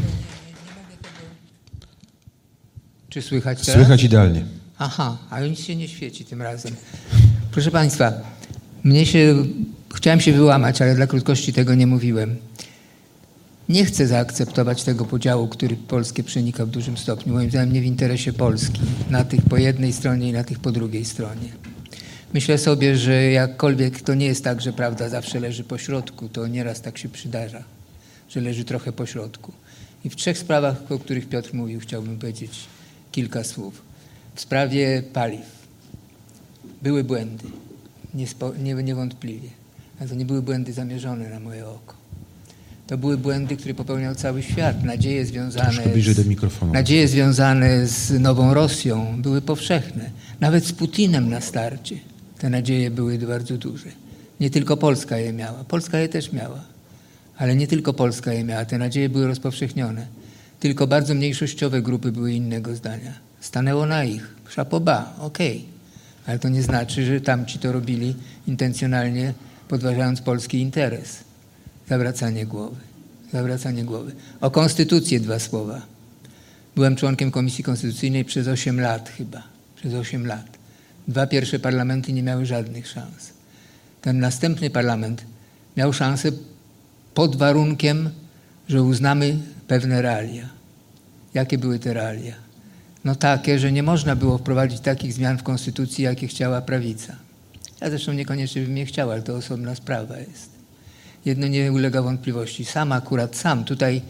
Czy słychać teraz? Słychać idealnie. Aha, a nic się nie świeci tym razem. Proszę Państwa, mnie się, chciałem się wyłamać, ale dla krótkości tego nie mówiłem. Nie chcę zaakceptować tego podziału, który Polskę przenika w dużym stopniu. Moim zdaniem nie w interesie Polski. Na tych po jednej stronie i na tych po drugiej stronie. Myślę sobie, że jakkolwiek to nie jest tak, że prawda zawsze leży po środku, to nieraz tak się przydarza, że leży trochę po środku. I w trzech sprawach, o których Piotr mówił, chciałbym powiedzieć kilka słów. W sprawie paliw były błędy, niespo, nie, niewątpliwie. Ale to nie były błędy zamierzone na moje oko. To były błędy, które popełniał cały świat. Nadzieje związane, do mikrofonu. z, nadzieje związane z nową Rosją były powszechne. Nawet z Putinem na starcie te nadzieje były bardzo duże. Nie tylko Polska je miała. Polska je też miała. Ale nie tylko Polska je miała. Te nadzieje były rozpowszechnione. Tylko bardzo mniejszościowe grupy były innego zdania. Stanęło na ich. Szapoba, okej. Okay. Ale to nie znaczy, że tamci to robili intencjonalnie, podważając polski interes. Zawracanie głowy. Zawracanie głowy. O konstytucję dwa słowa. Byłem członkiem Komisji Konstytucyjnej przez osiem lat chyba. Przez osiem lat. Dwa pierwsze parlamenty nie miały żadnych szans. Ten następny parlament miał szansę pod warunkiem, że uznamy pewne realia. Jakie były te realia? No takie, że nie można było wprowadzić takich zmian w Konstytucji, jakie chciała prawica. Ja zresztą niekoniecznie bym je chciał, ale to osobna sprawa jest. Jedno nie ulega wątpliwości. Sam akurat, sam tutaj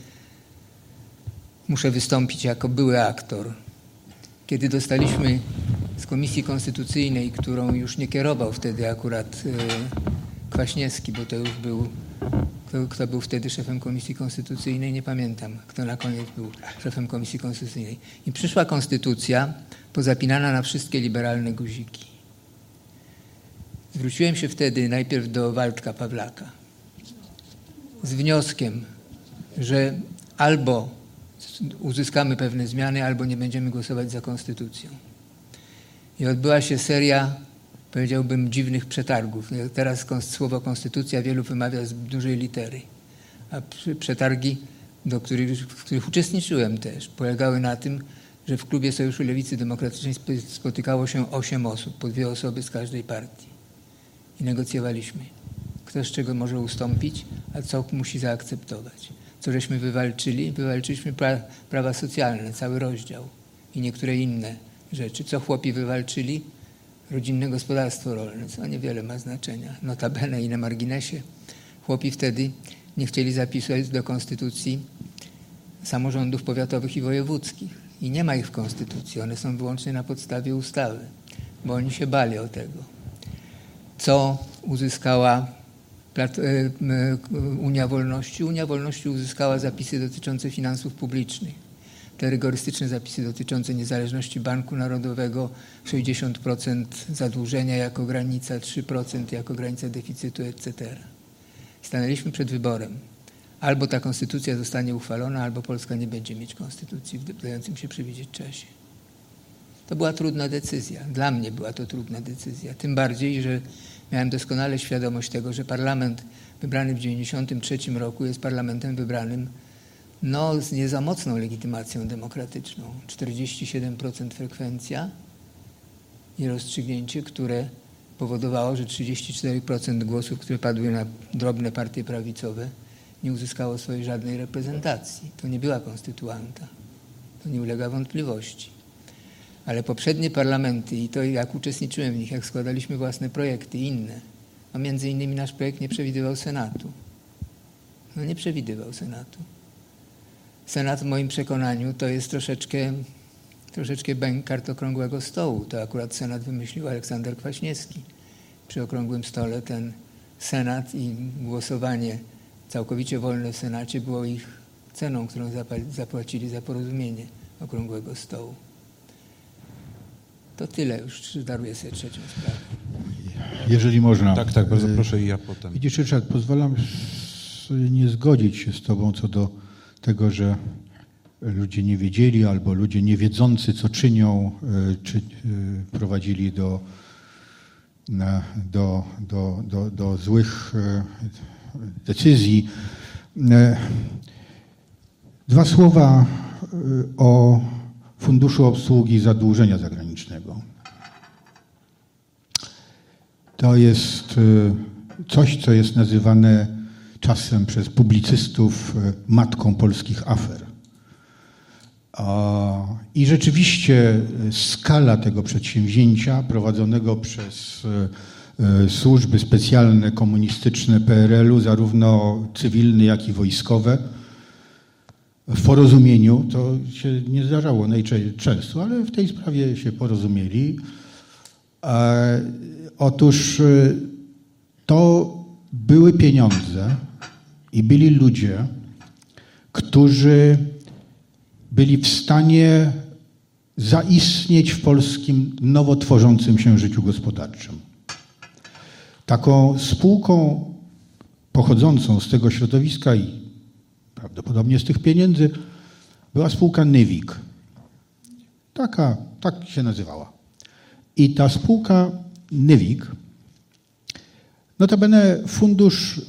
muszę wystąpić jako były aktor. Kiedy dostaliśmy z Komisji Konstytucyjnej, którą już nie kierował wtedy akurat yy, Kwaśniewski, bo to już był, kto, kto był wtedy szefem Komisji Konstytucyjnej, nie pamiętam, kto na koniec był szefem Komisji Konstytucyjnej. I przyszła konstytucja pozapinana na wszystkie liberalne guziki. Zwróciłem się wtedy najpierw do Waldka Pawlaka z wnioskiem, że albo uzyskamy pewne zmiany albo nie będziemy głosować za konstytucją. I odbyła się seria, powiedziałbym, dziwnych przetargów. Teraz słowo konstytucja wielu wymawia z dużej litery, a przetargi, do których, w których uczestniczyłem też, polegały na tym, że w klubie Sojuszu Lewicy Demokratycznej spotykało się osiem osób, po dwie osoby z każdej partii. I negocjowaliśmy, kto z czego może ustąpić, a co musi zaakceptować. Co żeśmy wywalczyli? Wywalczyliśmy pra, prawa socjalne, cały rozdział i niektóre inne rzeczy. Co chłopi wywalczyli? Rodzinne gospodarstwo rolne, co niewiele ma znaczenia. Notabene i na marginesie. Chłopi wtedy nie chcieli zapisać do konstytucji samorządów powiatowych i wojewódzkich. I nie ma ich w konstytucji. One są wyłącznie na podstawie ustawy, bo oni się bali o tego. Co uzyskała Unia Wolności? Unia Wolności uzyskała zapisy dotyczące finansów publicznych. Te rygorystyczne zapisy dotyczące niezależności Banku Narodowego, sześćdziesiąt procent zadłużenia jako granica, trzy procent jako granica deficytu, et cetera. Stanęliśmy przed wyborem. Albo ta konstytucja zostanie uchwalona, albo Polska nie będzie mieć konstytucji w dającym się przewidzieć czasie. To była trudna decyzja. Dla mnie była to trudna decyzja. Tym bardziej, że miałem doskonale świadomość tego, że parlament wybrany w dziewięćdziesiątym trzecim roku jest parlamentem wybranym no, z nie za mocną legitymacją demokratyczną. czterdzieści siedem procent frekwencja i rozstrzygnięcie, które powodowało, że trzydzieści cztery procent głosów, które padły na drobne partie prawicowe, nie uzyskało swojej żadnej reprezentacji. To nie była konstytuanta. To nie ulega wątpliwości. Ale poprzednie parlamenty i to jak uczestniczyłem w nich, jak składaliśmy własne projekty inne, a między innymi nasz projekt nie przewidywał Senatu. No nie przewidywał Senatu. Senat w moim przekonaniu to jest troszeczkę, troszeczkę bęk kart okrągłego stołu. To akurat Senat wymyślił Aleksander Kwaśniewski. Przy okrągłym stole ten Senat i głosowanie całkowicie wolne w Senacie było ich ceną, którą zapłacili za porozumienie okrągłego stołu. To tyle już, daruję sobie trzecią sprawę. Jeżeli można. Tak, tak, bardzo proszę i ja potem. Widzisz, Ryszard, pozwalam sobie nie zgodzić się z tobą co do tego, że ludzie nie wiedzieli albo ludzie niewiedzący, co czynią, czy prowadzili do, do, do, do, do złych decyzji. Dwa słowa o Funduszu Obsługi Zadłużenia Zagranicznego. To jest coś, co jest nazywane czasem przez publicystów matką polskich afer. I rzeczywiście skala tego przedsięwzięcia prowadzonego przez służby specjalne komunistyczne P R L u, zarówno cywilne, jak i wojskowe, w porozumieniu, to się nie zdarzało najczęsto, ale w tej sprawie się porozumieli. Otóż to były pieniądze i byli ludzie, którzy byli w stanie zaistnieć w polskim nowo tworzącym się życiu gospodarczym. Taką spółką pochodzącą z tego środowiska i prawdopodobnie z tych pieniędzy była spółka Nywik. Taka, tak się nazywała. I ta spółka Nywik, notabene fundusz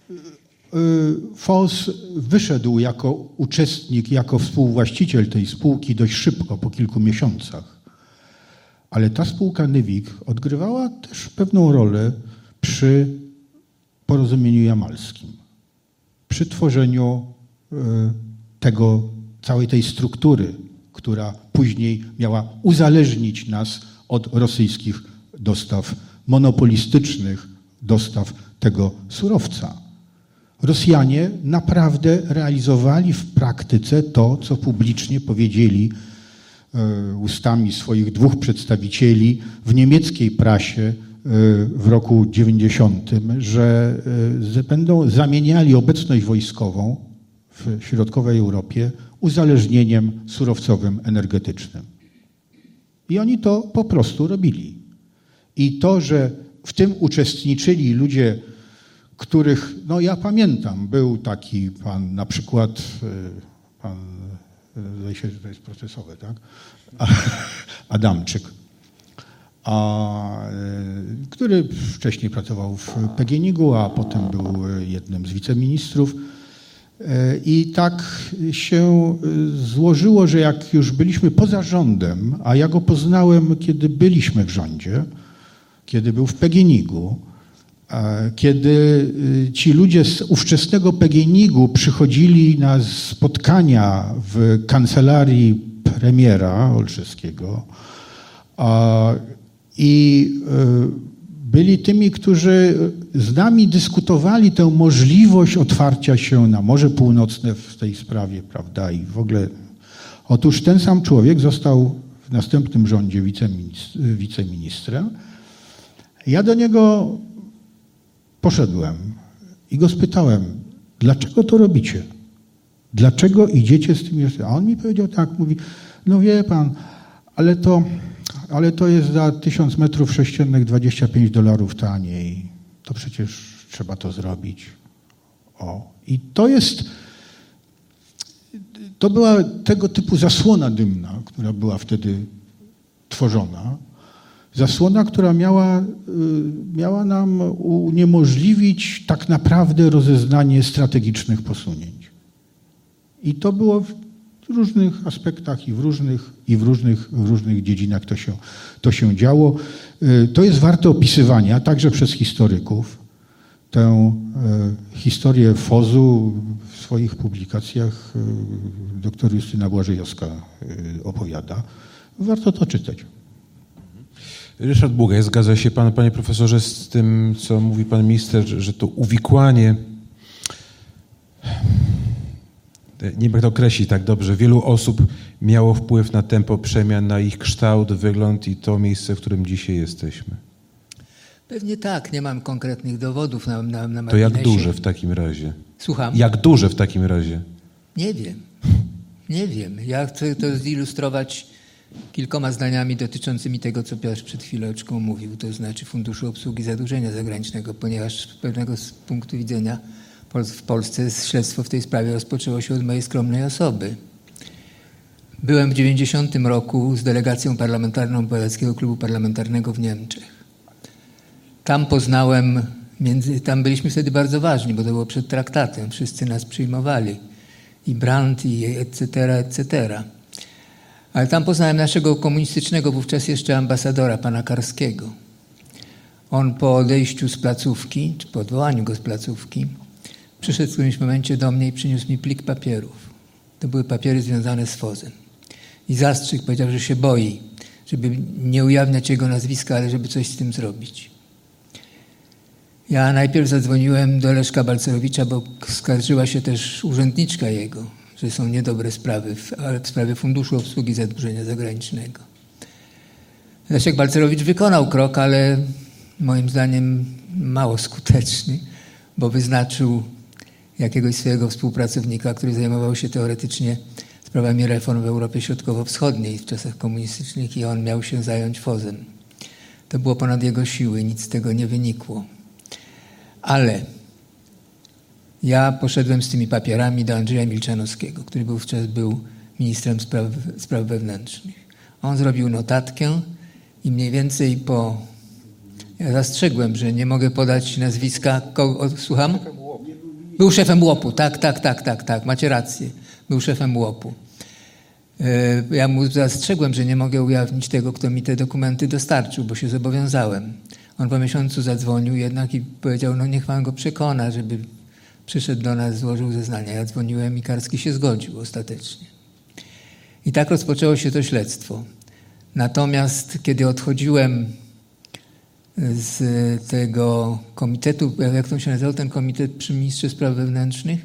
F O S wyszedł jako uczestnik, jako współwłaściciel tej spółki dość szybko, po kilku miesiącach. Ale ta spółka Nywik odgrywała też pewną rolę przy porozumieniu jamalskim, przy tworzeniu tego, całej tej struktury, która później miała uzależnić nas od rosyjskich dostaw, monopolistycznych dostaw tego surowca. Rosjanie naprawdę realizowali w praktyce to, co publicznie powiedzieli ustami swoich dwóch przedstawicieli w niemieckiej prasie w roku dziewięćdziesiątym, że będą zamieniali obecność wojskową w środkowej Europie uzależnieniem surowcowym energetycznym. I oni to po prostu robili. I to, że w tym uczestniczyli ludzie, których, no ja pamiętam, był taki pan, na przykład pan zdaje się, że to jest procesowe, tak? Adamczyk, a, który wcześniej pracował w P G N I G-u, a potem był jednym z wiceministrów. I tak się złożyło, że jak już byliśmy poza rządem, a ja go poznałem, kiedy byliśmy w rządzie, kiedy był w P G N I G-u, kiedy ci ludzie z ówczesnego P G N I G-u przychodzili na spotkania w kancelarii premiera Olszewskiego i byli tymi, którzy z nami dyskutowali tę możliwość otwarcia się na Morze Północne w tej sprawie, prawda, i w ogóle. Otóż ten sam człowiek został w następnym rządzie wiceministrem. Ja do niego poszedłem i go spytałem, dlaczego to robicie? Dlaczego idziecie z tym? A on mi powiedział tak, mówi, no wie pan, ale to, ale to jest za tysiąc metrów sześciennych dwadzieścia pięć dolarów taniej. To przecież trzeba to zrobić. O. I to jest, to była tego typu zasłona dymna, która była wtedy tworzona. Zasłona, która miała, miała nam uniemożliwić tak naprawdę rozeznanie strategicznych posunięć. I to było w różnych aspektach i w różnych, i w różnych, w różnych dziedzinach to się, to się działo. To jest warte opisywania także przez historyków. Tę historię F O Z-u w swoich publikacjach doktor Justyna Błażejowska opowiada. Warto to czytać. Ryszard Bugaj, zgadza się pan, panie profesorze, z tym, co mówi pan minister, że to uwikłanie, nie będę określić tak dobrze, wielu osób miało wpływ na tempo przemian, na ich kształt, wygląd i to miejsce, w którym dzisiaj jesteśmy. Pewnie tak, nie mam konkretnych dowodów na, na, na To jak duże w takim razie? Słucham? Jak duże w takim razie? Nie wiem. Nie wiem. Ja chcę to zilustrować kilkoma zdaniami dotyczącymi tego, co Piotr przed chwileczką mówił, to znaczy Funduszu Obsługi Zadłużenia Zagranicznego, ponieważ z pewnego z punktu widzenia w Polsce śledztwo w tej sprawie rozpoczęło się od mojej skromnej osoby. Byłem w dziewięćdziesiątym roku z delegacją parlamentarną Powiatowskiego Klubu Parlamentarnego w Niemczech. Tam poznałem, między, tam byliśmy wtedy bardzo ważni, bo to było przed traktatem, wszyscy nas przyjmowali. I Brandt, i et cetera, et cetera. Ale tam poznałem naszego komunistycznego wówczas jeszcze ambasadora, pana Karskiego. On po odejściu z placówki, czy po odwołaniu go z placówki, przyszedł w którymś momencie do mnie i przyniósł mi plik papierów. To były papiery związane z F O Z-em. I zastrzegł, powiedział, że się boi, żeby nie ujawniać jego nazwiska, ale żeby coś z tym zrobić. Ja najpierw zadzwoniłem do Leszka Balcerowicza, bo skarżyła się też urzędniczka jego, że są niedobre sprawy w, w sprawie Funduszu Obsługi Zadłużenia Zagranicznego. Leszek Balcerowicz wykonał krok, ale moim zdaniem mało skuteczny, bo wyznaczył jakiegoś swojego współpracownika, który zajmował się teoretycznie sprawami reform w Europie Środkowo-Wschodniej w czasach komunistycznych i on miał się zająć F O Z-em. To było ponad jego siły, nic z tego nie wynikło. Ale ja poszedłem z tymi papierami do Andrzeja Milczanowskiego, który wówczas był ministrem spraw, spraw wewnętrznych. On zrobił notatkę i mniej więcej po... Ja zastrzegłem, że nie mogę podać nazwiska... Kogo, słucham? Był szefem łopu, tak, tak, tak, tak, tak, macie rację. Był szefem łopu. Ja mu zastrzegłem, że nie mogę ujawnić tego, kto mi te dokumenty dostarczył, bo się zobowiązałem. On po miesiącu zadzwonił jednak i powiedział, no niech pan go przekona, żeby przyszedł do nas, złożył zeznania. Ja dzwoniłem i Karski się zgodził ostatecznie. I tak rozpoczęło się to śledztwo. Natomiast kiedy odchodziłem z tego komitetu, jak to się nazywał, ten komitet przy ministrze spraw wewnętrznych?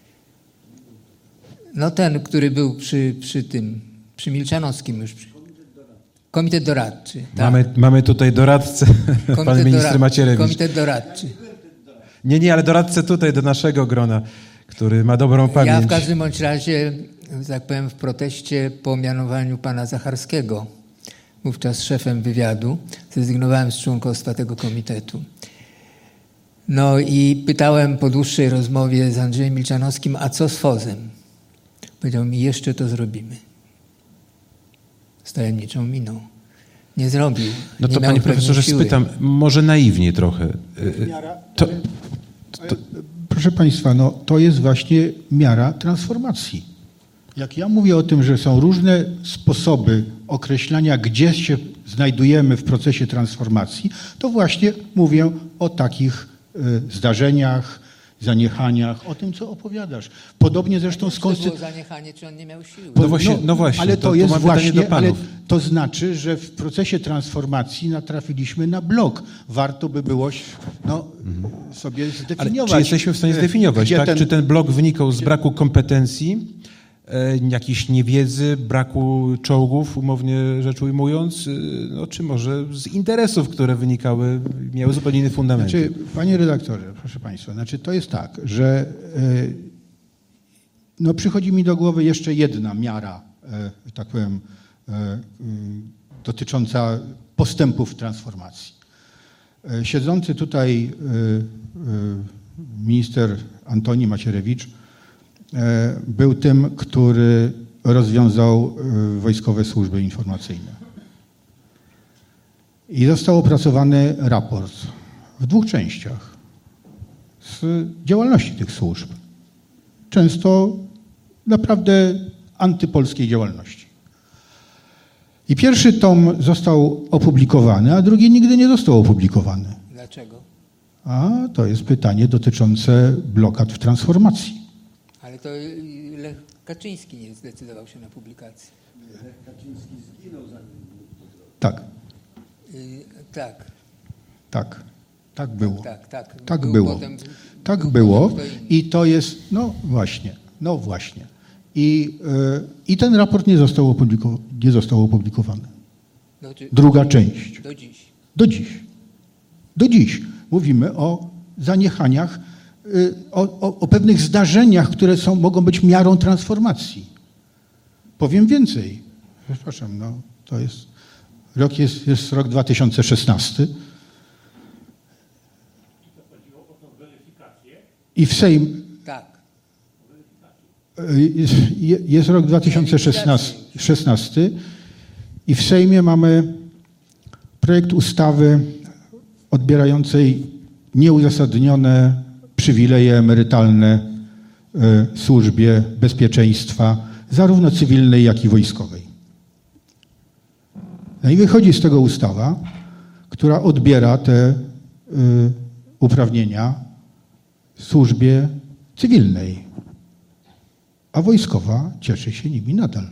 No ten, który był przy, przy tym, przy Milczanowskim już. Komitet doradczy. Tak. Mamy, mamy tutaj doradcę, Komitet pan minister doradczy, Macierewicz. Komitet doradczy. Nie, nie, ale doradcę tutaj do naszego grona, który ma dobrą pamięć. Ja w każdym bądź razie, tak powiem, w proteście po mianowaniu pana Zacharskiego, wówczas szefem wywiadu, zrezygnowałem z członkostwa tego komitetu. No i pytałem po dłuższej rozmowie z Andrzejem Milczanowskim, a co z F O Z-em? Powiedział mi, jeszcze to zrobimy. Z tajemniczą miną. Nie zrobił. No nie to miał panie pewnej profesorze siły. spytam, może naiwnie trochę. To, to, proszę Państwa, no, to jest właśnie miara transformacji. Jak ja mówię o tym, że są różne sposoby określania, gdzie się znajdujemy w procesie transformacji, to właśnie mówię o takich y, zdarzeniach, zaniechaniach, o tym, co opowiadasz. Podobnie zresztą z To konstytucją. było zaniechanie, czy on nie miał siły. No właśnie, no właśnie, ale to- to, to jest mam pytanie właśnie, do panów. ale to znaczy, że w procesie transformacji natrafiliśmy na blok. Warto by było no, sobie ale zdefiniować. czy jesteśmy w stanie zdefiniować, gdzie tak? ten- Czy ten blok wynikał z braku kompetencji, e, jakiejś niewiedzy, braku czołgów, umownie rzecz ujmując, e, no, czy może z interesów, które wynikały, miały zupełnie inny fundament? Znaczy, panie redaktorze, proszę Państwa, znaczy to jest tak, że e, no przychodzi mi do głowy jeszcze jedna miara, e, że tak powiem, e, m, dotycząca postępów w transformacji. E, Siedzący tutaj e, e, minister Antoni Macierewicz e, był tym, który rozwiązał e, wojskowe służby informacyjne. I został opracowany raport w dwóch częściach z działalności tych służb. Często naprawdę antypolskiej działalności. I pierwszy tom został opublikowany, a drugi nigdy nie został opublikowany. Dlaczego? A to jest pytanie dotyczące blokad w transformacji. Ale to Lech Kaczyński nie zdecydował się na publikację. Tak, Y, tak, tak, tak było. tak, tak. Tak Był było. potem- Tak był było potem kto inny. i to jest, no właśnie, no właśnie. I, yy, i ten raport nie został, opubliko- nie został opublikowany. Do, czy- Druga część. do dziś. Do dziś. Do dziś mówimy o zaniechaniach, y, o, o, o pewnych zdarzeniach, które są, mogą być miarą transformacji. Powiem więcej. Przepraszam, no to jest, rok jest, jest rok dwa tysiące szesnasty. I w Sejm, Tak. y, jest, jest rok dwa tysiące szesnasty i w Sejmie mamy projekt ustawy odbierającej nieuzasadnione przywileje emerytalne y, służbie bezpieczeństwa, zarówno cywilnej, jak i wojskowej. No i wychodzi z tego ustawa, która odbiera te y, uprawnienia służbie cywilnej, a wojskowa cieszy się nimi nadal.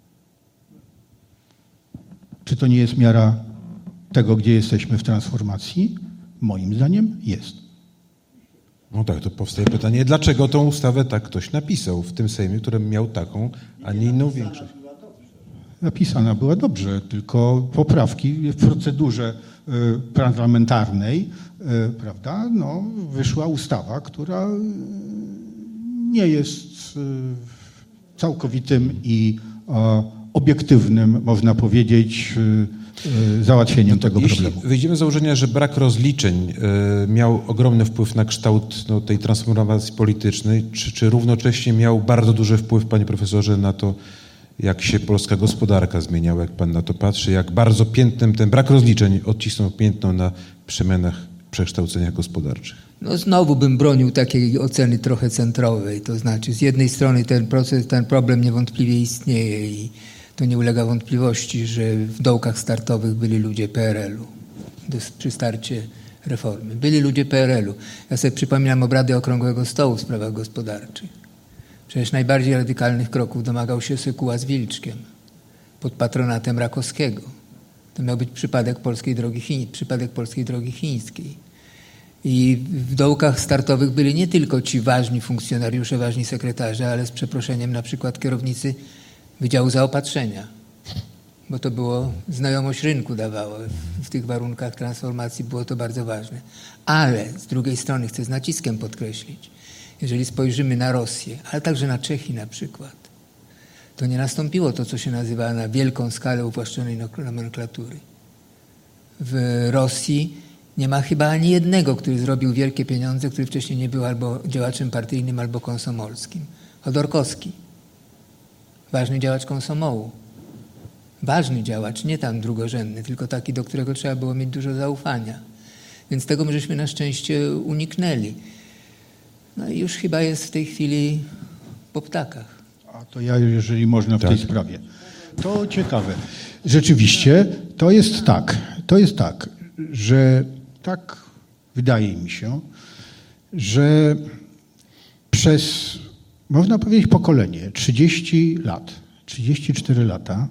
Czy to nie jest miara tego, gdzie jesteśmy w transformacji? Moim zdaniem jest. No tak, to powstaje pytanie, dlaczego tą ustawę tak ktoś napisał w tym Sejmie, który miał taką, a nie inną większość? Napisana była dobrze, tylko poprawki w procedurze y, parlamentarnej, y, prawda, no, wyszła ustawa, która y, nie jest y, całkowitym i y, obiektywnym, można powiedzieć, y, y, załatwieniem tego Jeśli problemu. wyjdziemy z założenia, że brak rozliczeń y, miał ogromny wpływ na kształt no, tej transformacji politycznej, czy, czy równocześnie miał bardzo duży wpływ, panie profesorze, na to, jak się polska gospodarka zmieniała, jak pan na to patrzy, jak bardzo piętnem ten brak rozliczeń odcisnął piętno na przemianach, przekształceniach gospodarczych? No znowu bym bronił takiej oceny trochę centrowej, to znaczy z jednej strony ten proces, ten problem niewątpliwie istnieje i to nie ulega wątpliwości, że w dołkach startowych byli ludzie P R L u przy starcie reformy. Byli ludzie P R L u. Ja sobie przypominam obrady Okrągłego Stołu w sprawach gospodarczych. Przecież najbardziej radykalnych kroków domagał się Sykuła z Wilczkiem pod patronatem Rakowskiego. To miał być przypadek polskiej drogi, chiń, przypadek polskiej drogi chińskiej. I w dołkach startowych byli nie tylko ci ważni funkcjonariusze, ważni sekretarze, ale z przeproszeniem na przykład kierownicy Wydziału Zaopatrzenia, bo to było, znajomość rynku dawało. W tych warunkach transformacji było to bardzo ważne. Ale z drugiej strony chcę z naciskiem podkreślić, jeżeli spojrzymy na Rosję, ale także na Czechy na przykład, to nie nastąpiło to, co się nazywa na wielką skalę uwłaszczonej nomenklatury. W Rosji nie ma chyba ani jednego, który zrobił wielkie pieniądze, który wcześniej nie był albo działaczem partyjnym, albo komsomolskim. Chodorkowski. ważny działacz Komsomołu. Ważny działacz, nie tam drugorzędny, tylko taki, do którego trzeba było mieć dużo zaufania. Więc tego my żeśmy na szczęście uniknęli. No i już chyba jest w tej chwili po ptakach. A to ja, jeżeli można w Tak. tej sprawie. To ciekawe. Rzeczywiście to jest tak, to jest tak, że tak wydaje mi się, że przez, można powiedzieć, pokolenie, trzydzieści lat, trzydzieści cztery lata,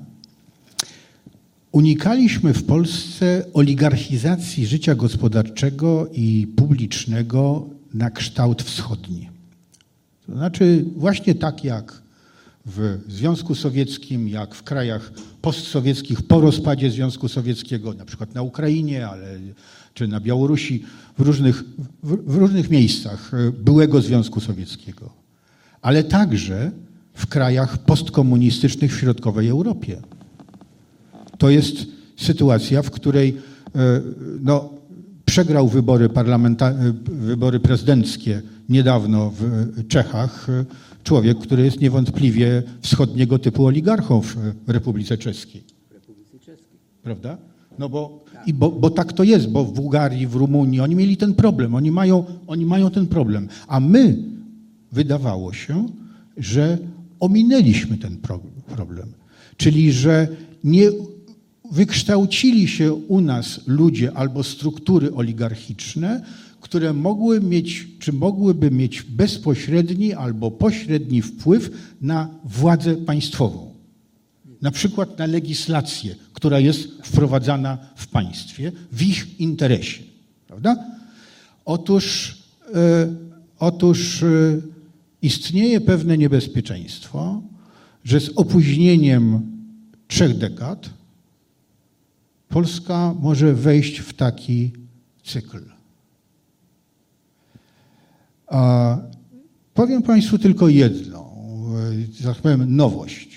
unikaliśmy w Polsce oligarchizacji życia gospodarczego i publicznego na kształt wschodni. To znaczy właśnie tak jak w Związku Sowieckim, jak w krajach postsowieckich po rozpadzie Związku Sowieckiego, na przykład na Ukrainie, ale, czy na Białorusi, w różnych, w, w różnych miejscach byłego Związku Sowieckiego, ale także w krajach postkomunistycznych w środkowej Europie. To jest sytuacja, w której no, przegrał wybory, parlamenta- wybory prezydenckie niedawno w Czechach człowiek, który jest niewątpliwie wschodniego typu oligarchą w Republice Czeskiej. Prawda? No bo, i bo, bo tak to jest, bo w Bułgarii, w Rumunii oni mieli ten problem, oni mają, oni mają ten problem. A my, wydawało się, że ominęliśmy ten problem. Czyli, że nie wykształcili się u nas ludzie albo struktury oligarchiczne, które mogły mieć, czy mogłyby mieć bezpośredni albo pośredni wpływ na władzę państwową. Na przykład na legislację, która jest wprowadzana w państwie w ich interesie. Prawda? Otóż, e, otóż e, istnieje pewne niebezpieczeństwo, że z opóźnieniem trzech dekad Polska może wejść w taki cykl. A powiem Państwu tylko jedną, że tak powiem, nowość.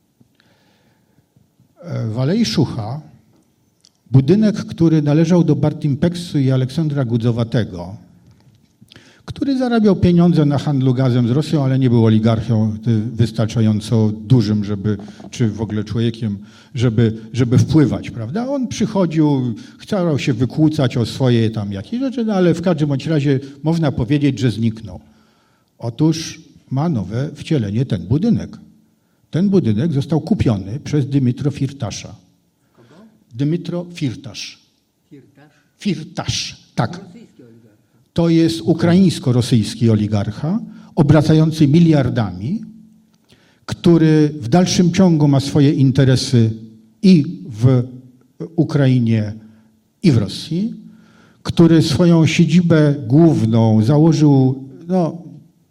W Alei Szucha budynek, który należał do Bartimpeksu i Aleksandra Gudzowatego, który zarabiał pieniądze na handlu gazem z Rosją, ale nie był oligarchią wystarczająco dużym, żeby, czy w ogóle człowiekiem, żeby, żeby wpływać, prawda? On przychodził, chciał się wykłócać o swoje tam jakieś rzeczy, no ale w każdym bądź razie można powiedzieć, że zniknął. Otóż ma nowe wcielenie ten budynek. Ten budynek został kupiony przez Dymitro Firtasza. Kogo? Dymitro Firtasz. Firtasz? Firtasz, tak. To jest ukraińsko-rosyjski oligarcha, obracający miliardami, który w dalszym ciągu ma swoje interesy i w Ukrainie, i w Rosji, który swoją siedzibę główną założył no,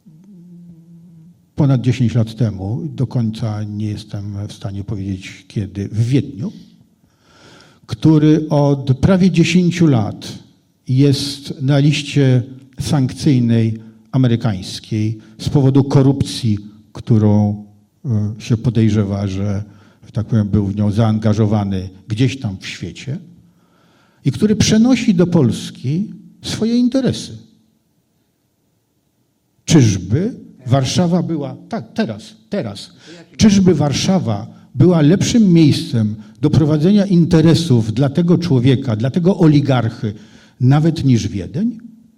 ponad dziesięć lat temu, do końca nie jestem w stanie powiedzieć kiedy, w Wiedniu, który od prawie dziesięciu lat jest na liście sankcyjnej amerykańskiej z powodu korupcji, którą się podejrzewa, że, że tak powiem, był w nią zaangażowany gdzieś tam w świecie i który przenosi do Polski swoje interesy. Czyżby Warszawa była, tak, teraz, teraz, czyżby Warszawa była lepszym miejscem do prowadzenia interesów dla tego człowieka, dla tego oligarchy, nawet niż Wiedeń?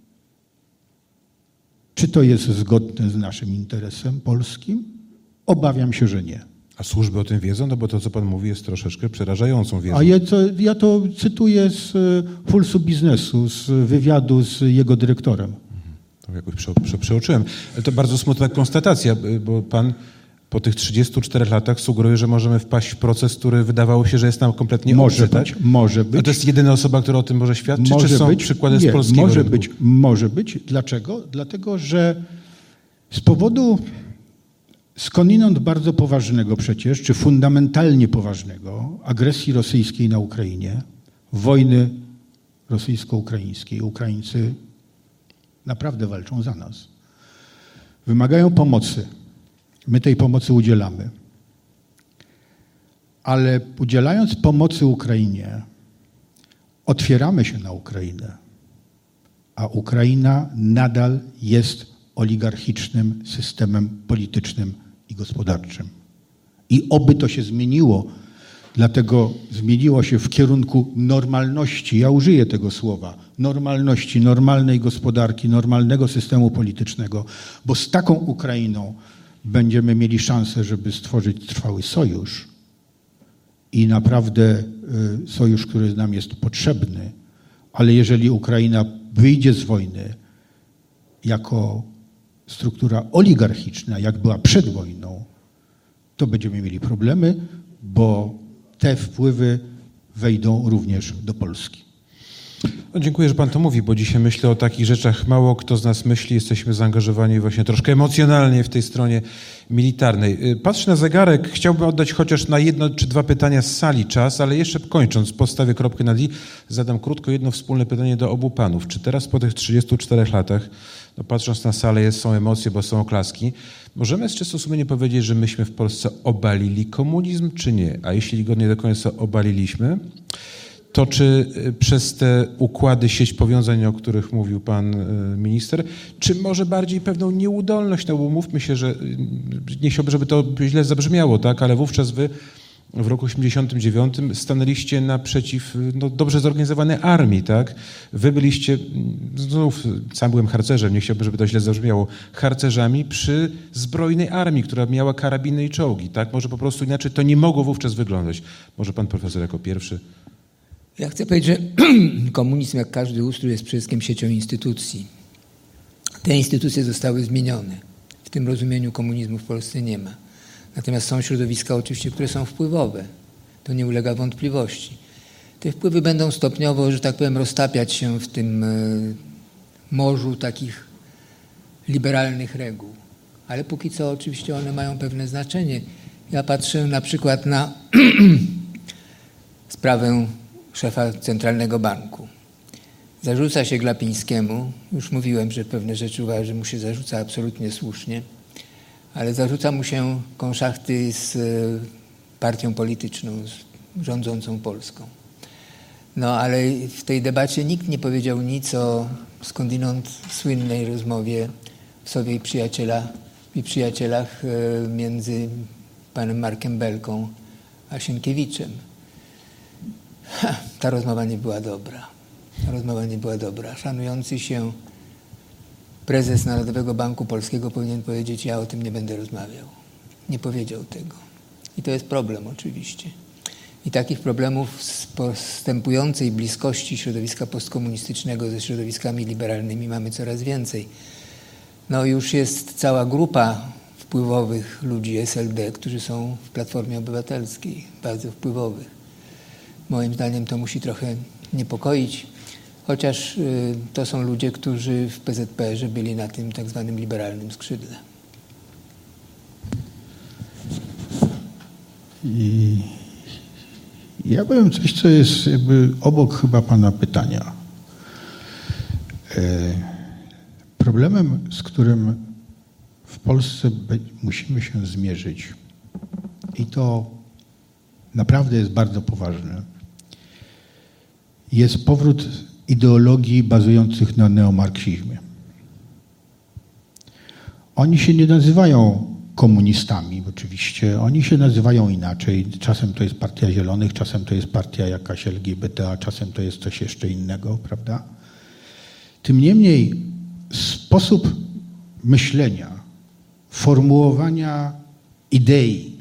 Czy to jest zgodne z naszym interesem polskim? Obawiam się, że nie. A służby o tym wiedzą? No bo to, co pan mówi, jest troszeczkę przerażającą wiedzą. A ja to, ja to cytuję z Pulsu Biznesu, z wywiadu z jego dyrektorem. To jakoś prze, prze, przeoczyłem. Ale to bardzo smutna konstatacja, bo pan po tych trzydziestu czterech latach sugeruje, że możemy wpaść w proces, który wydawało się, że jest nam kompletnie Może obcy, być, tak? może być. A to jest jedyna osoba, która o tym może świadczyć? Może czy są być. przykłady Nie, z polskiego może rynku? być, może być. Dlaczego? Dlatego, że z powodu skądinąd bardzo poważnego przecież, czy fundamentalnie poważnego agresji rosyjskiej na Ukrainie, wojny rosyjsko-ukraińskiej, Ukraińcy naprawdę walczą za nas. Wymagają pomocy. My tej pomocy udzielamy. Ale udzielając pomocy Ukrainie, otwieramy się na Ukrainę, a Ukraina nadal jest oligarchicznym systemem politycznym i gospodarczym. I oby to się zmieniło. Dlatego zmieniło się w kierunku normalności. Ja użyję tego słowa. Normalności, normalnej gospodarki, normalnego systemu politycznego. Bo z taką Ukrainą będziemy mieli szansę, żeby stworzyć trwały sojusz. I naprawdę sojusz, który nam jest potrzebny. Ale jeżeli Ukraina wyjdzie z wojny jako struktura oligarchiczna, jak była przed wojną, to będziemy mieli problemy, bo te wpływy wejdą również do Polski. No, dziękuję, że pan to mówi, bo dzisiaj myślę o takich rzeczach. Mało kto z nas myśli, jesteśmy zaangażowani właśnie troszkę emocjonalnie w tej stronie militarnej. Patrzę na zegarek, chciałbym oddać chociaż na jedno czy dwa pytania z sali czas, ale jeszcze kończąc, postawię kropkę nad i, zadam krótko jedno wspólne pytanie do obu panów. Czy teraz po tych trzydziestu czterech latach, no patrząc na salę, jest, są emocje, bo są oklaski, możemy z czystym sumieniem powiedzieć, że myśmy w Polsce obalili komunizm, czy nie? A jeśli go nie do końca obaliliśmy, to czy przez te układy, sieć powiązań, o których mówił pan minister, czy może bardziej pewną nieudolność, no bo mówmy się, że nie chciałbym, żeby to źle zabrzmiało, tak, ale wówczas wy w roku osiemdziesiątym dziewiątym stanęliście naprzeciw no, dobrze zorganizowanej armii, tak? Wy byliście, znów sam byłem harcerzem, nie chciałbym, żeby to źle zabrzmiało, harcerzami przy zbrojnej armii, która miała karabiny i czołgi, tak? Może po prostu inaczej to nie mogło wówczas wyglądać. Może pan profesor jako pierwszy. Ja chcę powiedzieć, że komunizm, jak każdy ustrój, jest przede wszystkim siecią instytucji. Te instytucje zostały zmienione. W tym rozumieniu komunizmu w Polsce nie ma. Natomiast są środowiska oczywiście, które są wpływowe. To nie ulega wątpliwości. Te wpływy będą stopniowo, że tak powiem, roztapiać się w tym morzu takich liberalnych reguł. Ale póki co oczywiście one mają pewne znaczenie. Ja patrzę na przykład na sprawę szefa Centralnego Banku. Zarzuca się Glapińskiemu, już mówiłem, że pewne rzeczy uważam, że mu się zarzuca absolutnie słusznie, ale zarzuca mu się konszachty z partią polityczną, z rządzącą Polską. No ale w tej debacie nikt nie powiedział nic o skądinąd słynnej rozmowie w sobie i, przyjaciela, i przyjacielach między panem Markiem Belką a Sienkiewiczem. Ha, ta rozmowa nie była dobra. Ta rozmowa nie była dobra. Szanujący się prezes Narodowego Banku Polskiego powinien powiedzieć, ja o tym nie będę rozmawiał. Nie powiedział tego. I to jest problem oczywiście. I takich problemów z postępującej bliskości środowiska postkomunistycznego ze środowiskami liberalnymi mamy coraz więcej. No już jest cała grupa wpływowych ludzi S L D, którzy są w Platformie Obywatelskiej, bardzo wpływowych. Moim zdaniem to musi trochę niepokoić, chociaż y, to są ludzie, którzy w P Z P R ze byli na tym tak zwanym liberalnym skrzydle. I ja powiem coś, co jest jakby obok chyba pana pytania. E, problemem, z którym w Polsce be, musimy się zmierzyć, i to naprawdę jest bardzo poważne, jest powrót ideologii bazujących na neomarksizmie. Oni się nie nazywają komunistami oczywiście, oni się nazywają inaczej. Czasem to jest Partia Zielonych, czasem to jest partia jakaś L G B T, a czasem to jest coś jeszcze innego, prawda? Tym niemniej sposób myślenia, formułowania idei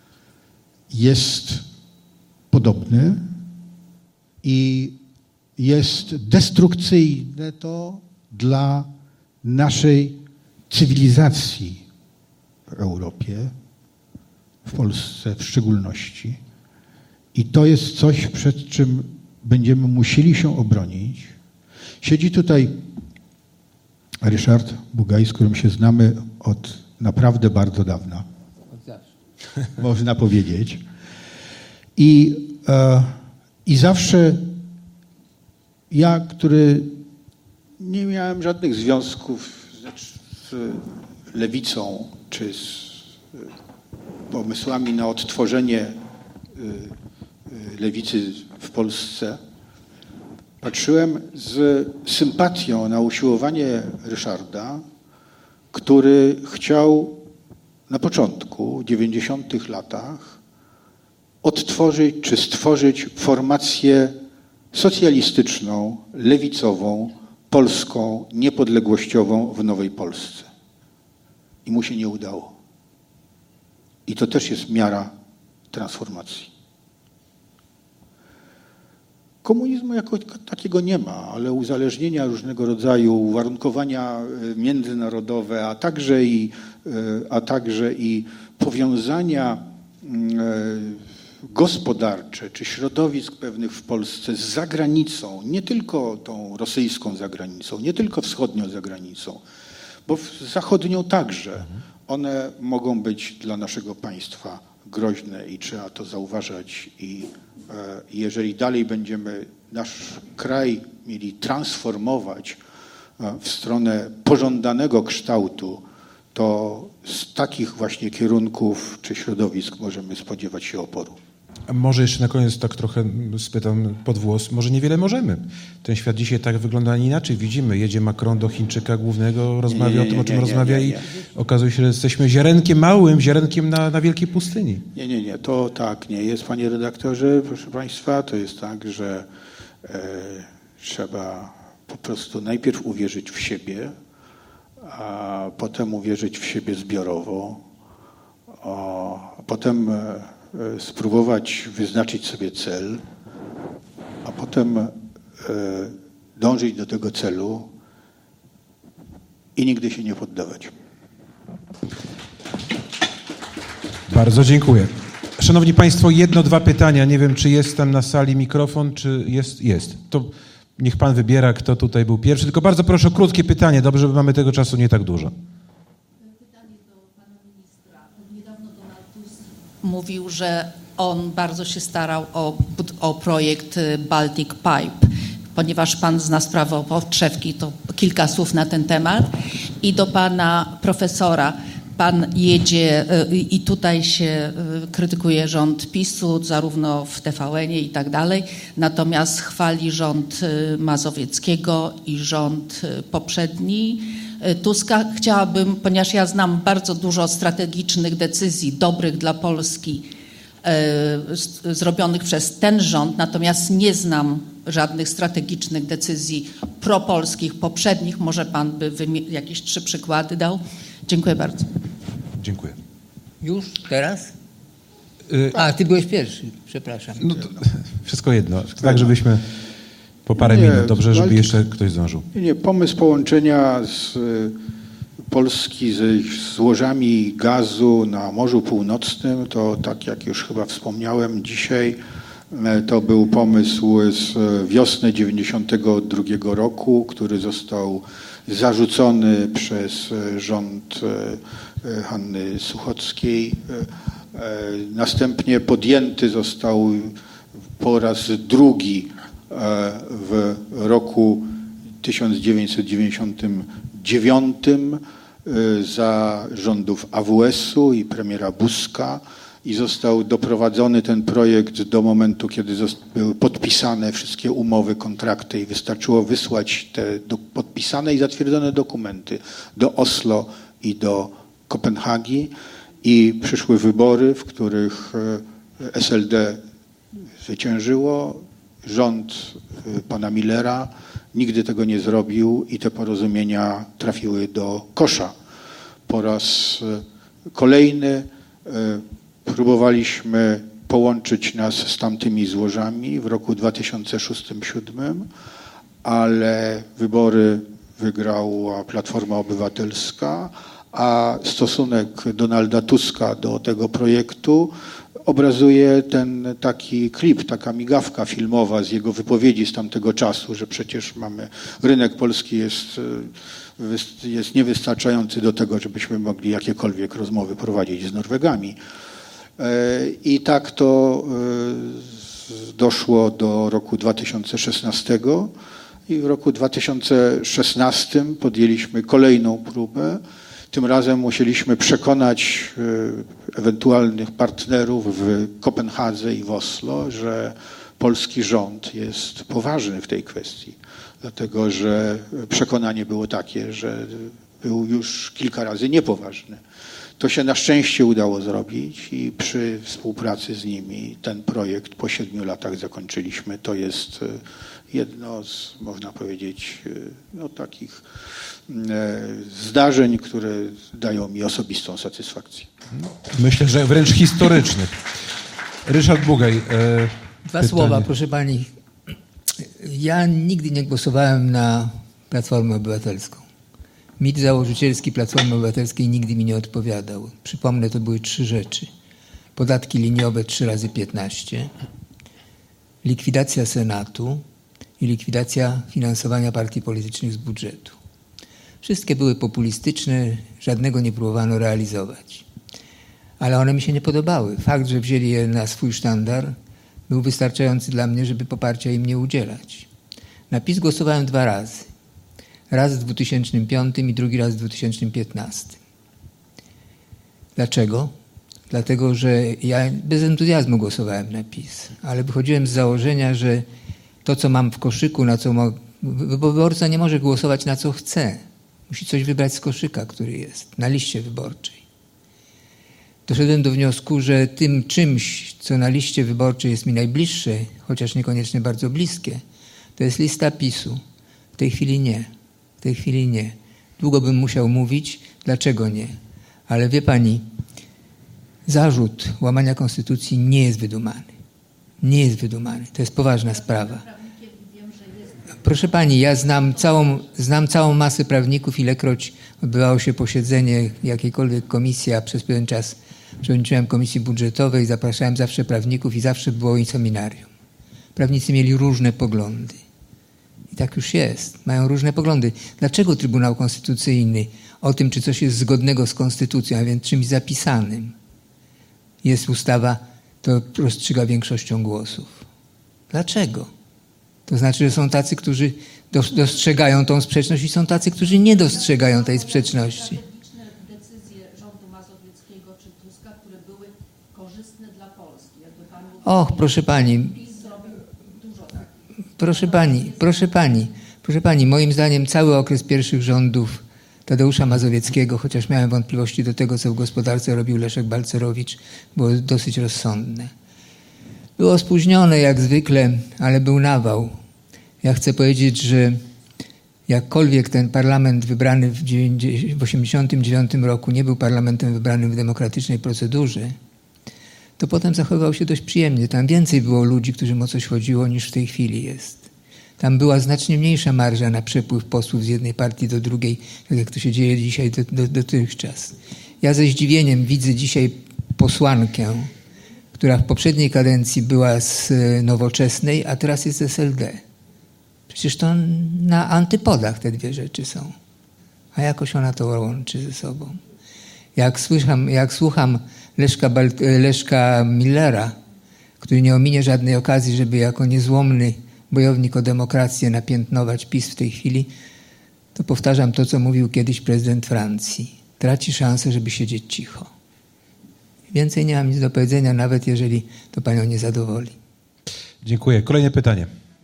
jest podobny i jest destrukcyjne to dla naszej cywilizacji w Europie, w Polsce w szczególności. I to jest coś, przed czym będziemy musieli się obronić. Siedzi tutaj Ryszard Bugaj, z którym się znamy od naprawdę bardzo dawna. Od zawsze. Można powiedzieć. I, e, I zawsze ja, który nie miałem żadnych związków z lewicą czy z pomysłami na odtworzenie lewicy w Polsce, patrzyłem z sympatią na usiłowanie Ryszarda, który chciał na początku, w dziewięćdziesiątych latach, odtworzyć czy stworzyć formację socjalistyczną, lewicową, polską, niepodległościową w Nowej Polsce. I mu się nie udało. I to też jest miara transformacji. Komunizmu jako takiego nie ma, ale uzależnienia różnego rodzaju, uwarunkowania międzynarodowe, a także i, a także i powiązania gospodarcze czy środowisk pewnych w Polsce z zagranicą, nie tylko tą rosyjską zagranicą, nie tylko wschodnią zagranicą, bo zachodnią także, one mogą być dla naszego państwa groźne i trzeba to zauważać. I e, jeżeli dalej będziemy nasz kraj mieli transformować e, w stronę pożądanego kształtu, to z takich właśnie kierunków czy środowisk możemy spodziewać się oporu. A może jeszcze na koniec tak trochę spytam pod włos, może niewiele możemy. Ten świat dzisiaj tak wygląda, a nie inaczej. Widzimy, jedzie Macron do Chińczyka głównego, rozmawia nie, nie, nie, o tym, o czym nie, nie, rozmawia nie, nie, nie. i okazuje się, że jesteśmy ziarenkiem małym, ziarenkiem na, na wielkiej pustyni. Nie, nie, nie, to tak nie jest, panie redaktorze, proszę państwa. To jest tak, że e, trzeba po prostu najpierw uwierzyć w siebie, a potem uwierzyć w siebie zbiorowo, a potem e, spróbować wyznaczyć sobie cel, a potem e, dążyć do tego celu i nigdy się nie poddawać. Bardzo dziękuję. Szanowni Państwo, jedno, dwa pytania. Nie wiem, czy jest tam na sali mikrofon, czy jest? Jest. To niech Pan wybiera, kto tutaj był pierwszy. Tylko bardzo proszę o krótkie pytanie. Dobrze, bo mamy tego czasu nie tak dużo. Mówił, że on bardzo się starał o, o projekt Baltic Pipe. Ponieważ pan zna sprawę o podszewki, to kilka słów na ten temat. I do pana profesora. Pan jedzie i tutaj się krytykuje rząd PiSu, zarówno w T V N-ie i tak dalej, natomiast chwali rząd Mazowieckiego i rząd poprzedni Tuska. Chciałabym, ponieważ ja znam bardzo dużo strategicznych decyzji dobrych dla Polski e, zrobionych przez ten rząd, natomiast nie znam żadnych strategicznych decyzji propolskich, poprzednich. Może pan by wymie- jakieś trzy przykłady dał? Dziękuję bardzo. Dziękuję. Już? Teraz? A, ty byłeś pierwszy, przepraszam. No to, wszystko jedno, tak żebyśmy po parę nie, minut, dobrze, żeby Baltic, jeszcze ktoś zdążył. Nie, nie, pomysł połączenia z Polski ze złożami gazu na Morzu Północnym, to tak jak już chyba wspomniałem dzisiaj, to był pomysł z wiosny dziewięćdziesiątego drugiego roku, który został zarzucony przez rząd Hanny Suchockiej. Następnie podjęty został po raz drugi w roku tysiąc dziewięćset dziewięćdziesiątym dziewiątym za rządów A W S-u i premiera Buzka i został doprowadzony ten projekt do momentu, kiedy były podpisane wszystkie umowy, kontrakty i wystarczyło wysłać te podpisane i zatwierdzone dokumenty do Oslo i do Kopenhagi i przyszły wybory, w których S L D zwyciężyło. Rząd pana Millera nigdy tego nie zrobił i te porozumienia trafiły do kosza. Po raz kolejny próbowaliśmy połączyć nas z tamtymi złożami w roku dwa tysiące szóstym do dwa tysiące siódmym, ale wybory wygrała Platforma Obywatelska, a stosunek Donalda Tuska do tego projektu obrazuje ten taki klip, taka migawka filmowa z jego wypowiedzi z tamtego czasu, że przecież mamy, rynek polski jest, jest niewystarczający do tego, żebyśmy mogli jakiekolwiek rozmowy prowadzić z Norwegami. I tak to doszło do roku dwa tysiące szesnastego i w roku dwa tysiące szesnastym podjęliśmy kolejną próbę. Tym razem musieliśmy przekonać ewentualnych partnerów w Kopenhadze i w Oslo, że polski rząd jest poważny w tej kwestii, dlatego że przekonanie było takie, że był już kilka razy niepoważny. To się na szczęście udało zrobić i przy współpracy z nimi ten projekt po siedmiu latach zakończyliśmy. To jest jedno z, można powiedzieć, no, takich zdarzeń, które dają mi osobistą satysfakcję. Myślę, że wręcz historycznych. Ryszard Bugaj. E, Dwa pytanie. słowa, proszę pani. Ja nigdy nie głosowałem na Platformę Obywatelską. Mit założycielski Platformy Obywatelskiej nigdy mi nie odpowiadał. Przypomnę, to były trzy rzeczy. Podatki liniowe trzy razy piętnaście, likwidacja Senatu i likwidacja finansowania partii politycznych z budżetu. Wszystkie były populistyczne, żadnego nie próbowano realizować. Ale one mi się nie podobały. Fakt, że wzięli je na swój sztandar, był wystarczający dla mnie, żeby poparcia im nie udzielać. Na PiS głosowałem dwa razy. Raz w dwa tysiące piątym i drugi raz w dwa tysiące piętnastym. Dlaczego? Dlatego, że ja bez entuzjazmu głosowałem na PiS, ale wychodziłem z założenia, że to, co mam w koszyku, na co mo... wyborca nie może głosować na co chce. Musi coś wybrać z koszyka, który jest na liście wyborczej. Doszedłem do wniosku, że tym czymś, co na liście wyborczej jest mi najbliższe, chociaż niekoniecznie bardzo bliskie, to jest lista PiSu. W tej chwili nie. W tej chwili nie. Długo bym musiał mówić, dlaczego nie. Ale wie pani, zarzut łamania konstytucji nie jest wydumany. Nie jest wydumany. To jest poważna sprawa. Proszę pani, ja znam całą, znam całą masę prawników, ilekroć odbywało się posiedzenie jakiejkolwiek komisji, a przez pewien czas przewodniczyłem komisji budżetowej, zapraszałem zawsze prawników i zawsze było i seminarium. Prawnicy mieli różne poglądy. I tak już jest. Mają różne poglądy. Dlaczego Trybunał Konstytucyjny o tym, czy coś jest zgodnego z konstytucją, a więc czymś zapisanym, jest ustawa, to rozstrzyga większością głosów? Dlaczego? To znaczy, że są tacy, którzy dostrzegają tą sprzeczność i są tacy, którzy nie dostrzegają tej sprzeczności. Decyzje rządu mazowieckiego czy Tuska, które były korzystne dla Polski. Jakby pan mógł... Och, proszę pani. Proszę pani, proszę pani, proszę pani, moim zdaniem cały okres pierwszych rządów Tadeusza Mazowieckiego, chociaż miałem wątpliwości do tego, co w gospodarce robił Leszek Balcerowicz, było dosyć rozsądne. Było spóźnione jak zwykle, ale był nawał. Ja chcę powiedzieć, że jakkolwiek ten parlament wybrany w osiemdziesiątym dziewiątym roku nie był parlamentem wybranym w demokratycznej procedurze, to potem zachowywał się dość przyjemnie. Tam więcej było ludzi, którym o coś chodziło, niż w tej chwili jest. Tam była znacznie mniejsza marża na przepływ posłów z jednej partii do drugiej, tak jak to się dzieje dzisiaj do, do, dotychczas. Ja ze zdziwieniem widzę dzisiaj posłankę, która w poprzedniej kadencji była z Nowoczesnej, a teraz jest z S L D. Przecież to na antypodach te dwie rzeczy są. A jakoś ona to łączy ze sobą. Jak słucham, jak słucham Leszka, Leszka Millera, który nie ominie żadnej okazji, żeby jako niezłomny bojownik o demokrację napiętnować PiS w tej chwili, to powtarzam to, co mówił kiedyś prezydent Francji. Traci szansę, żeby siedzieć cicho. Więcej nie mam nic do powiedzenia, nawet jeżeli to panią nie zadowoli. Dziękuję. Kolejne pytanie.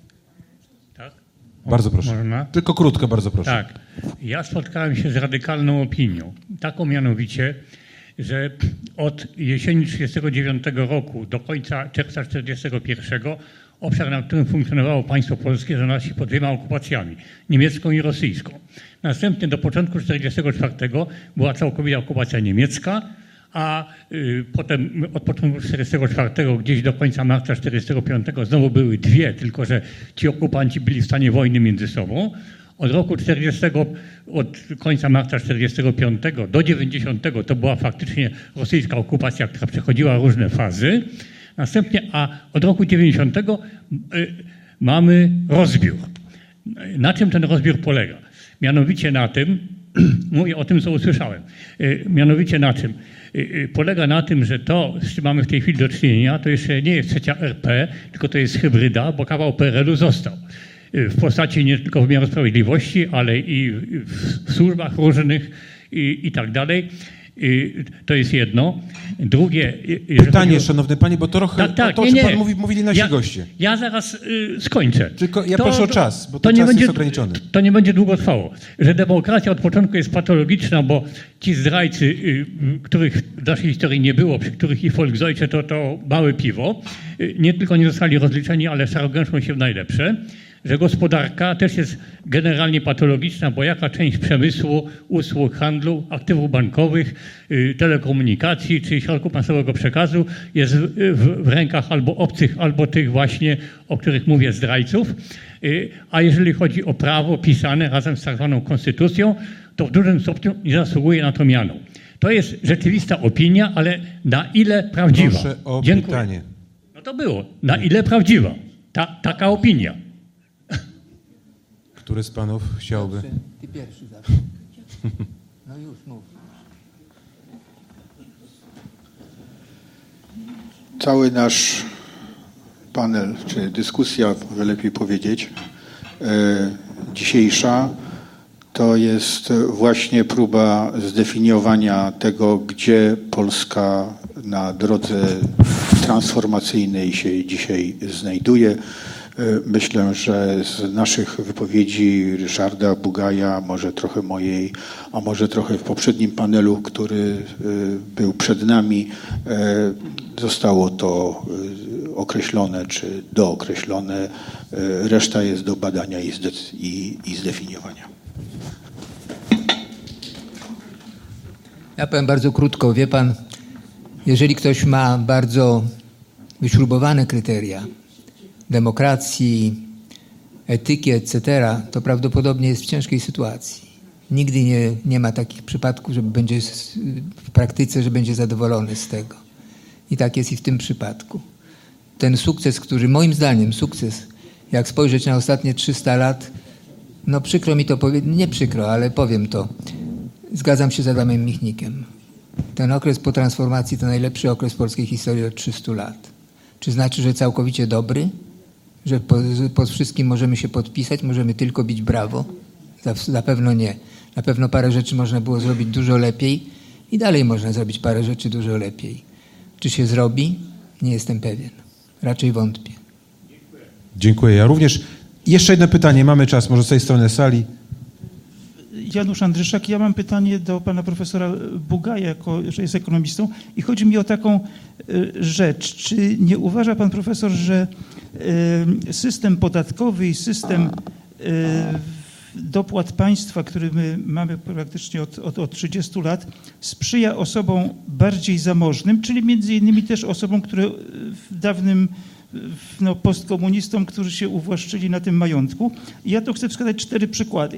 Tak? Bardzo proszę. Można? Tylko krótko, bardzo proszę. Tak. Ja spotkałem się z radykalną opinią. Taką mianowicie, że od jesieni trzydziestego dziewiątego roku do końca czerwca czterdziestego pierwszego obszar, na którym funkcjonowało państwo polskie, znalazł się pod dwiema okupacjami, niemiecką i rosyjską. Następnie do początku czterdziestego czwartego była całkowita okupacja niemiecka, a y, potem od początku czterdziestego czwartego gdzieś do końca marca czterdziestego piątego znowu były dwie, tylko że ci okupanci byli w stanie wojny między sobą. Od roku czterdziestego, od końca marca czterdziestego piątego do dziewięćdziesiątego to była faktycznie rosyjska okupacja, która przechodziła różne fazy. Następnie, a od roku dziewięćdziesiątego y, mamy rozbiór. Na czym ten rozbiór polega? Mianowicie na tym, mówię o tym, co usłyszałem, y, mianowicie na czym? Y, y, polega na tym, że to, z czym mamy w tej chwili do czynienia, to jeszcze nie jest trzecia R P, tylko to jest hybryda, bo kawał P R L-u został. W postaci nie tylko wymiaru sprawiedliwości, ale i w służbach różnych i, i tak dalej. To jest jedno. Drugie... Pytanie, o... szanowny panie, bo to trochę tak, tak, to, o nie, czym nie. pan mówi, mówili nasi ja, goście. Ja zaraz y, skończę. Tylko ja to, proszę o czas, bo to ten nie czas będzie, jest ograniczony. To nie będzie długo trwało. Że demokracja od początku jest patologiczna, bo ci zdrajcy, y, których w naszej historii nie było, przy których i Volksdeutsche to, to małe piwo, y, nie tylko nie zostali rozliczeni, ale szargęszą się w najlepsze. Że gospodarka też jest generalnie patologiczna, bo jaka część przemysłu, usług, handlu, aktywów bankowych, y, telekomunikacji czy środków masowego przekazu jest w, w rękach albo obcych, albo tych właśnie, o których mówię, zdrajców. Y, a jeżeli chodzi o prawo pisane razem z tak zwaną konstytucją, to w dużym stopniu nie zasługuje na to miano. To jest rzeczywista opinia, ale na ile prawdziwa? Proszę o Dziękuję. pytanie. No to było. Na ile prawdziwa? Ta, taka opinia. Który z panów chciałby? Ty pierwszy zawsze. No już, mów. Cały nasz panel, czy dyskusja, lepiej powiedzieć, e, dzisiejsza, to jest właśnie próba zdefiniowania tego, gdzie Polska na drodze transformacyjnej się dzisiaj znajduje. Myślę, że z naszych wypowiedzi Ryszarda Bugaja, może trochę mojej, a może trochę w poprzednim panelu, który był przed nami, zostało to określone czy dookreślone. Reszta jest do badania i, zde- i, i zdefiniowania. Ja powiem bardzo krótko. Wie pan, jeżeli ktoś ma bardzo wyśrubowane kryteria demokracji, etyki, et cetera, to prawdopodobnie jest w ciężkiej sytuacji. Nigdy nie, nie ma takich przypadków, że będzie w praktyce, że będzie zadowolony z tego. I tak jest i w tym przypadku. Ten sukces, który moim zdaniem, sukces, jak spojrzeć na ostatnie trzysta lat, no przykro mi to powiedzieć, nie przykro, ale powiem to. Zgadzam się z Adamem Michnikiem. Ten okres po transformacji to najlepszy okres w polskiej historii od trzystu lat. Czy znaczy, że całkowicie dobry? Że pod, pod wszystkim możemy się podpisać, możemy tylko bić brawo? Na pewno nie. Na pewno parę rzeczy można było zrobić dużo lepiej i dalej można zrobić parę rzeczy dużo lepiej. Czy się zrobi? Nie jestem pewien. Raczej wątpię. Dziękuję. Ja również. Jeszcze jedno pytanie. Mamy czas, może z tej strony sali. Janusz Andryszak. Ja mam pytanie do pana profesora Bugaja, jako że jest ekonomistą. I chodzi mi o taką rzecz. Czy nie uważa pan profesor, że system podatkowy i system dopłat państwa, który my mamy praktycznie od, od, od trzydziestu lat, sprzyja osobom bardziej zamożnym, czyli między innymi też osobom, które w dawnym no, postkomunistom, którzy się uwłaszczyli na tym majątku. I ja to chcę wskazać cztery przykłady.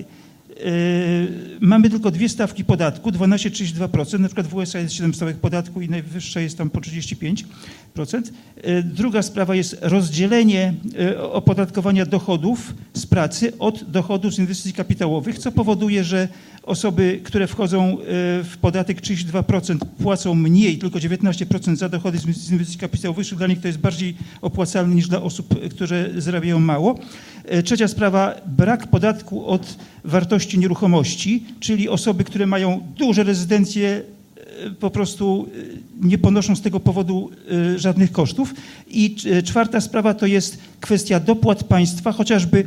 Mamy tylko dwie stawki podatku, dwanaście trzydzieści dwa procent, na przykład w U S A jest siedem stawek podatku i najwyższa jest tam po trzydzieści pięć procent. Druga sprawa jest rozdzielenie opodatkowania dochodów z pracy od dochodów z inwestycji kapitałowych, co powoduje, że osoby, które wchodzą w podatek trzydzieści dwa procent płacą mniej, tylko dziewiętnaście procent za dochody z inwestycji kapitałowych, czyli dla nich to jest bardziej opłacalne niż dla osób, które zarabiają mało. Trzecia sprawa, brak podatku od wartości nieruchomości, czyli osoby, które mają duże rezydencje, po prostu nie ponoszą z tego powodu żadnych kosztów. I czwarta sprawa to jest kwestia dopłat państwa, chociażby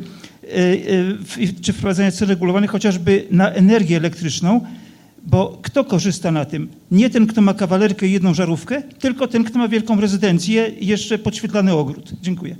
czy wprowadzania cen regulowanych, chociażby na energię elektryczną, bo kto korzysta na tym? Nie ten, kto ma kawalerkę i jedną żarówkę, tylko ten, kto ma wielką rezydencję i jeszcze podświetlany ogród. Dziękuję.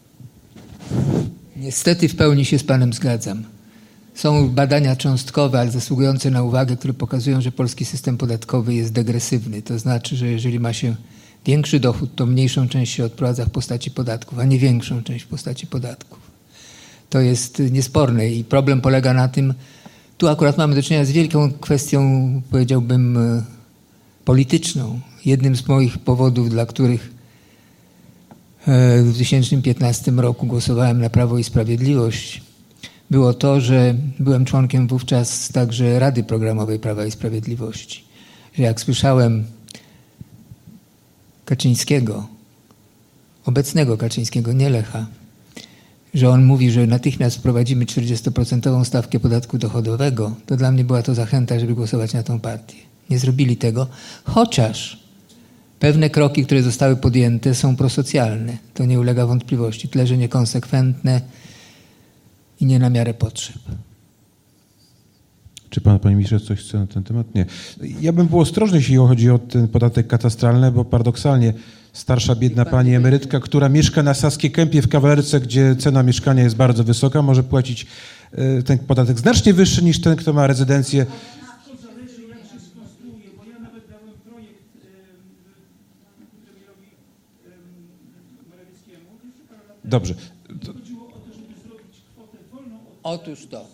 Niestety w pełni się z panem zgadzam. Są badania cząstkowe, ale zasługujące na uwagę, które pokazują, że polski system podatkowy jest degresywny. To znaczy, że jeżeli ma się większy dochód, to mniejszą część się odprowadza w postaci podatków, a nie większą część w postaci podatków. To jest niesporne i problem polega na tym, tu akurat mamy do czynienia z wielką kwestią, powiedziałbym, polityczną. Jednym z moich powodów, dla których w dwa tysiące piętnastym roku głosowałem na Prawo i Sprawiedliwość, było to, że byłem członkiem wówczas także Rady Programowej Prawa i Sprawiedliwości. Że jak słyszałem Kaczyńskiego, obecnego Kaczyńskiego, nie Lecha, że on mówi, że natychmiast wprowadzimy czterdziestoprocentową stawkę podatku dochodowego, to dla mnie była to zachęta, żeby głosować na tą partię. Nie zrobili tego, chociaż pewne kroki, które zostały podjęte, są prosocjalne. To nie ulega wątpliwości. Tyle, że niekonsekwentne i nie na miarę potrzeb. Czy pan, panie ministrze, coś chce na ten temat? Nie. Ja bym był ostrożny, jeśli chodzi o ten podatek katastralny, bo paradoksalnie starsza, biedna pani emerytka, która mieszka na Saskiej Kępie w Kawalerce, gdzie cena mieszkania jest bardzo wysoka, może płacić ten podatek znacznie wyższy niż ten, kto ma rezydencję. Dobrze. Otóż to.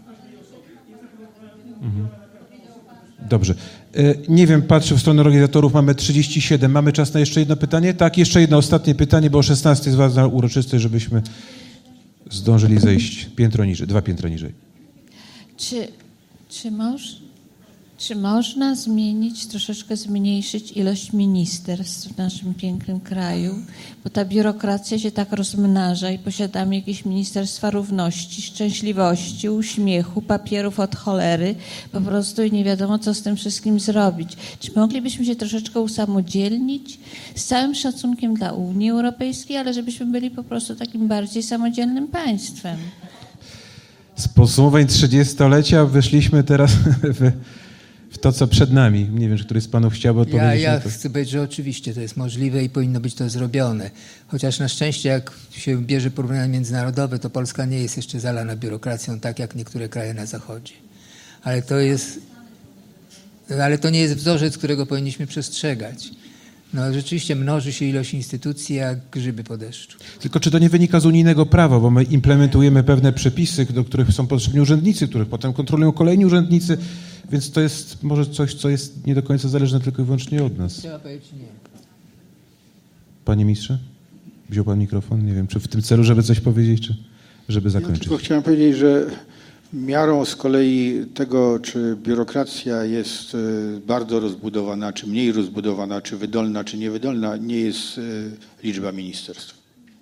Mhm. Dobrze. Nie wiem, patrzę w stronę organizatorów, mamy trzydzieści siedem. Mamy czas na jeszcze jedno pytanie? Tak, jeszcze jedno ostatnie pytanie, bo o szesnastej jest ważna uroczystość, żebyśmy zdążyli zejść piętro niżej, dwa piętra niżej. Czy, czy, moż, czy można zmienić, troszeczkę zmniejszyć ilość ministerstw w naszym pięknym kraju? Bo ta biurokracja się tak rozmnaża i posiadamy jakieś ministerstwa równości, szczęśliwości, uśmiechu, papierów od cholery, po prostu i nie wiadomo, co z tym wszystkim zrobić. Czy moglibyśmy się troszeczkę usamodzielnić z całym szacunkiem dla Unii Europejskiej, ale żebyśmy byli po prostu takim bardziej samodzielnym państwem? Z podsumowań trzydziestolecia wyszliśmy teraz w, w to, co przed nami. Nie wiem, czy któryś z panów chciałby odpowiedzieć. Ja, ja na to. chcę powiedzieć, że oczywiście to jest możliwe i powinno być to zrobione. Chociaż na szczęście, jak się bierze porównania międzynarodowe, to Polska nie jest jeszcze zalana biurokracją, tak jak niektóre kraje na Zachodzie. Ale to jest, ale to nie jest wzorzec, którego powinniśmy przestrzegać. No rzeczywiście mnoży się ilość instytucji jak grzyby po deszczu. Tylko czy to nie wynika z unijnego prawa, bo my implementujemy pewne przepisy, do których są potrzebni urzędnicy, których potem kontrolują kolejni urzędnicy, więc to jest może coś, co jest nie do końca zależne tylko i wyłącznie od nas. Trzeba powiedzieć nie. Panie ministrze? Wziął pan mikrofon? Nie wiem, czy w tym celu, żeby coś powiedzieć, czy żeby zakończyć? Ja tylko chciałem powiedzieć, że miarą z kolei tego, czy biurokracja jest bardzo rozbudowana, czy mniej rozbudowana, czy wydolna, czy niewydolna, nie jest liczba ministerstw.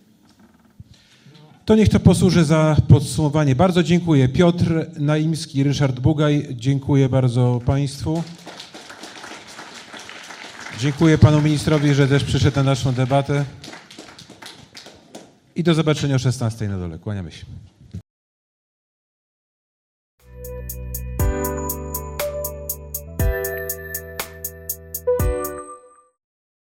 To niech to posłuży za podsumowanie. Bardzo dziękuję. Piotr Naimski, Ryszard Bugaj. Dziękuję bardzo państwu. Dziękuję panu ministrowi, że też przyszedł na naszą debatę. I do zobaczenia o szesnastej na dole. Kłaniamy się.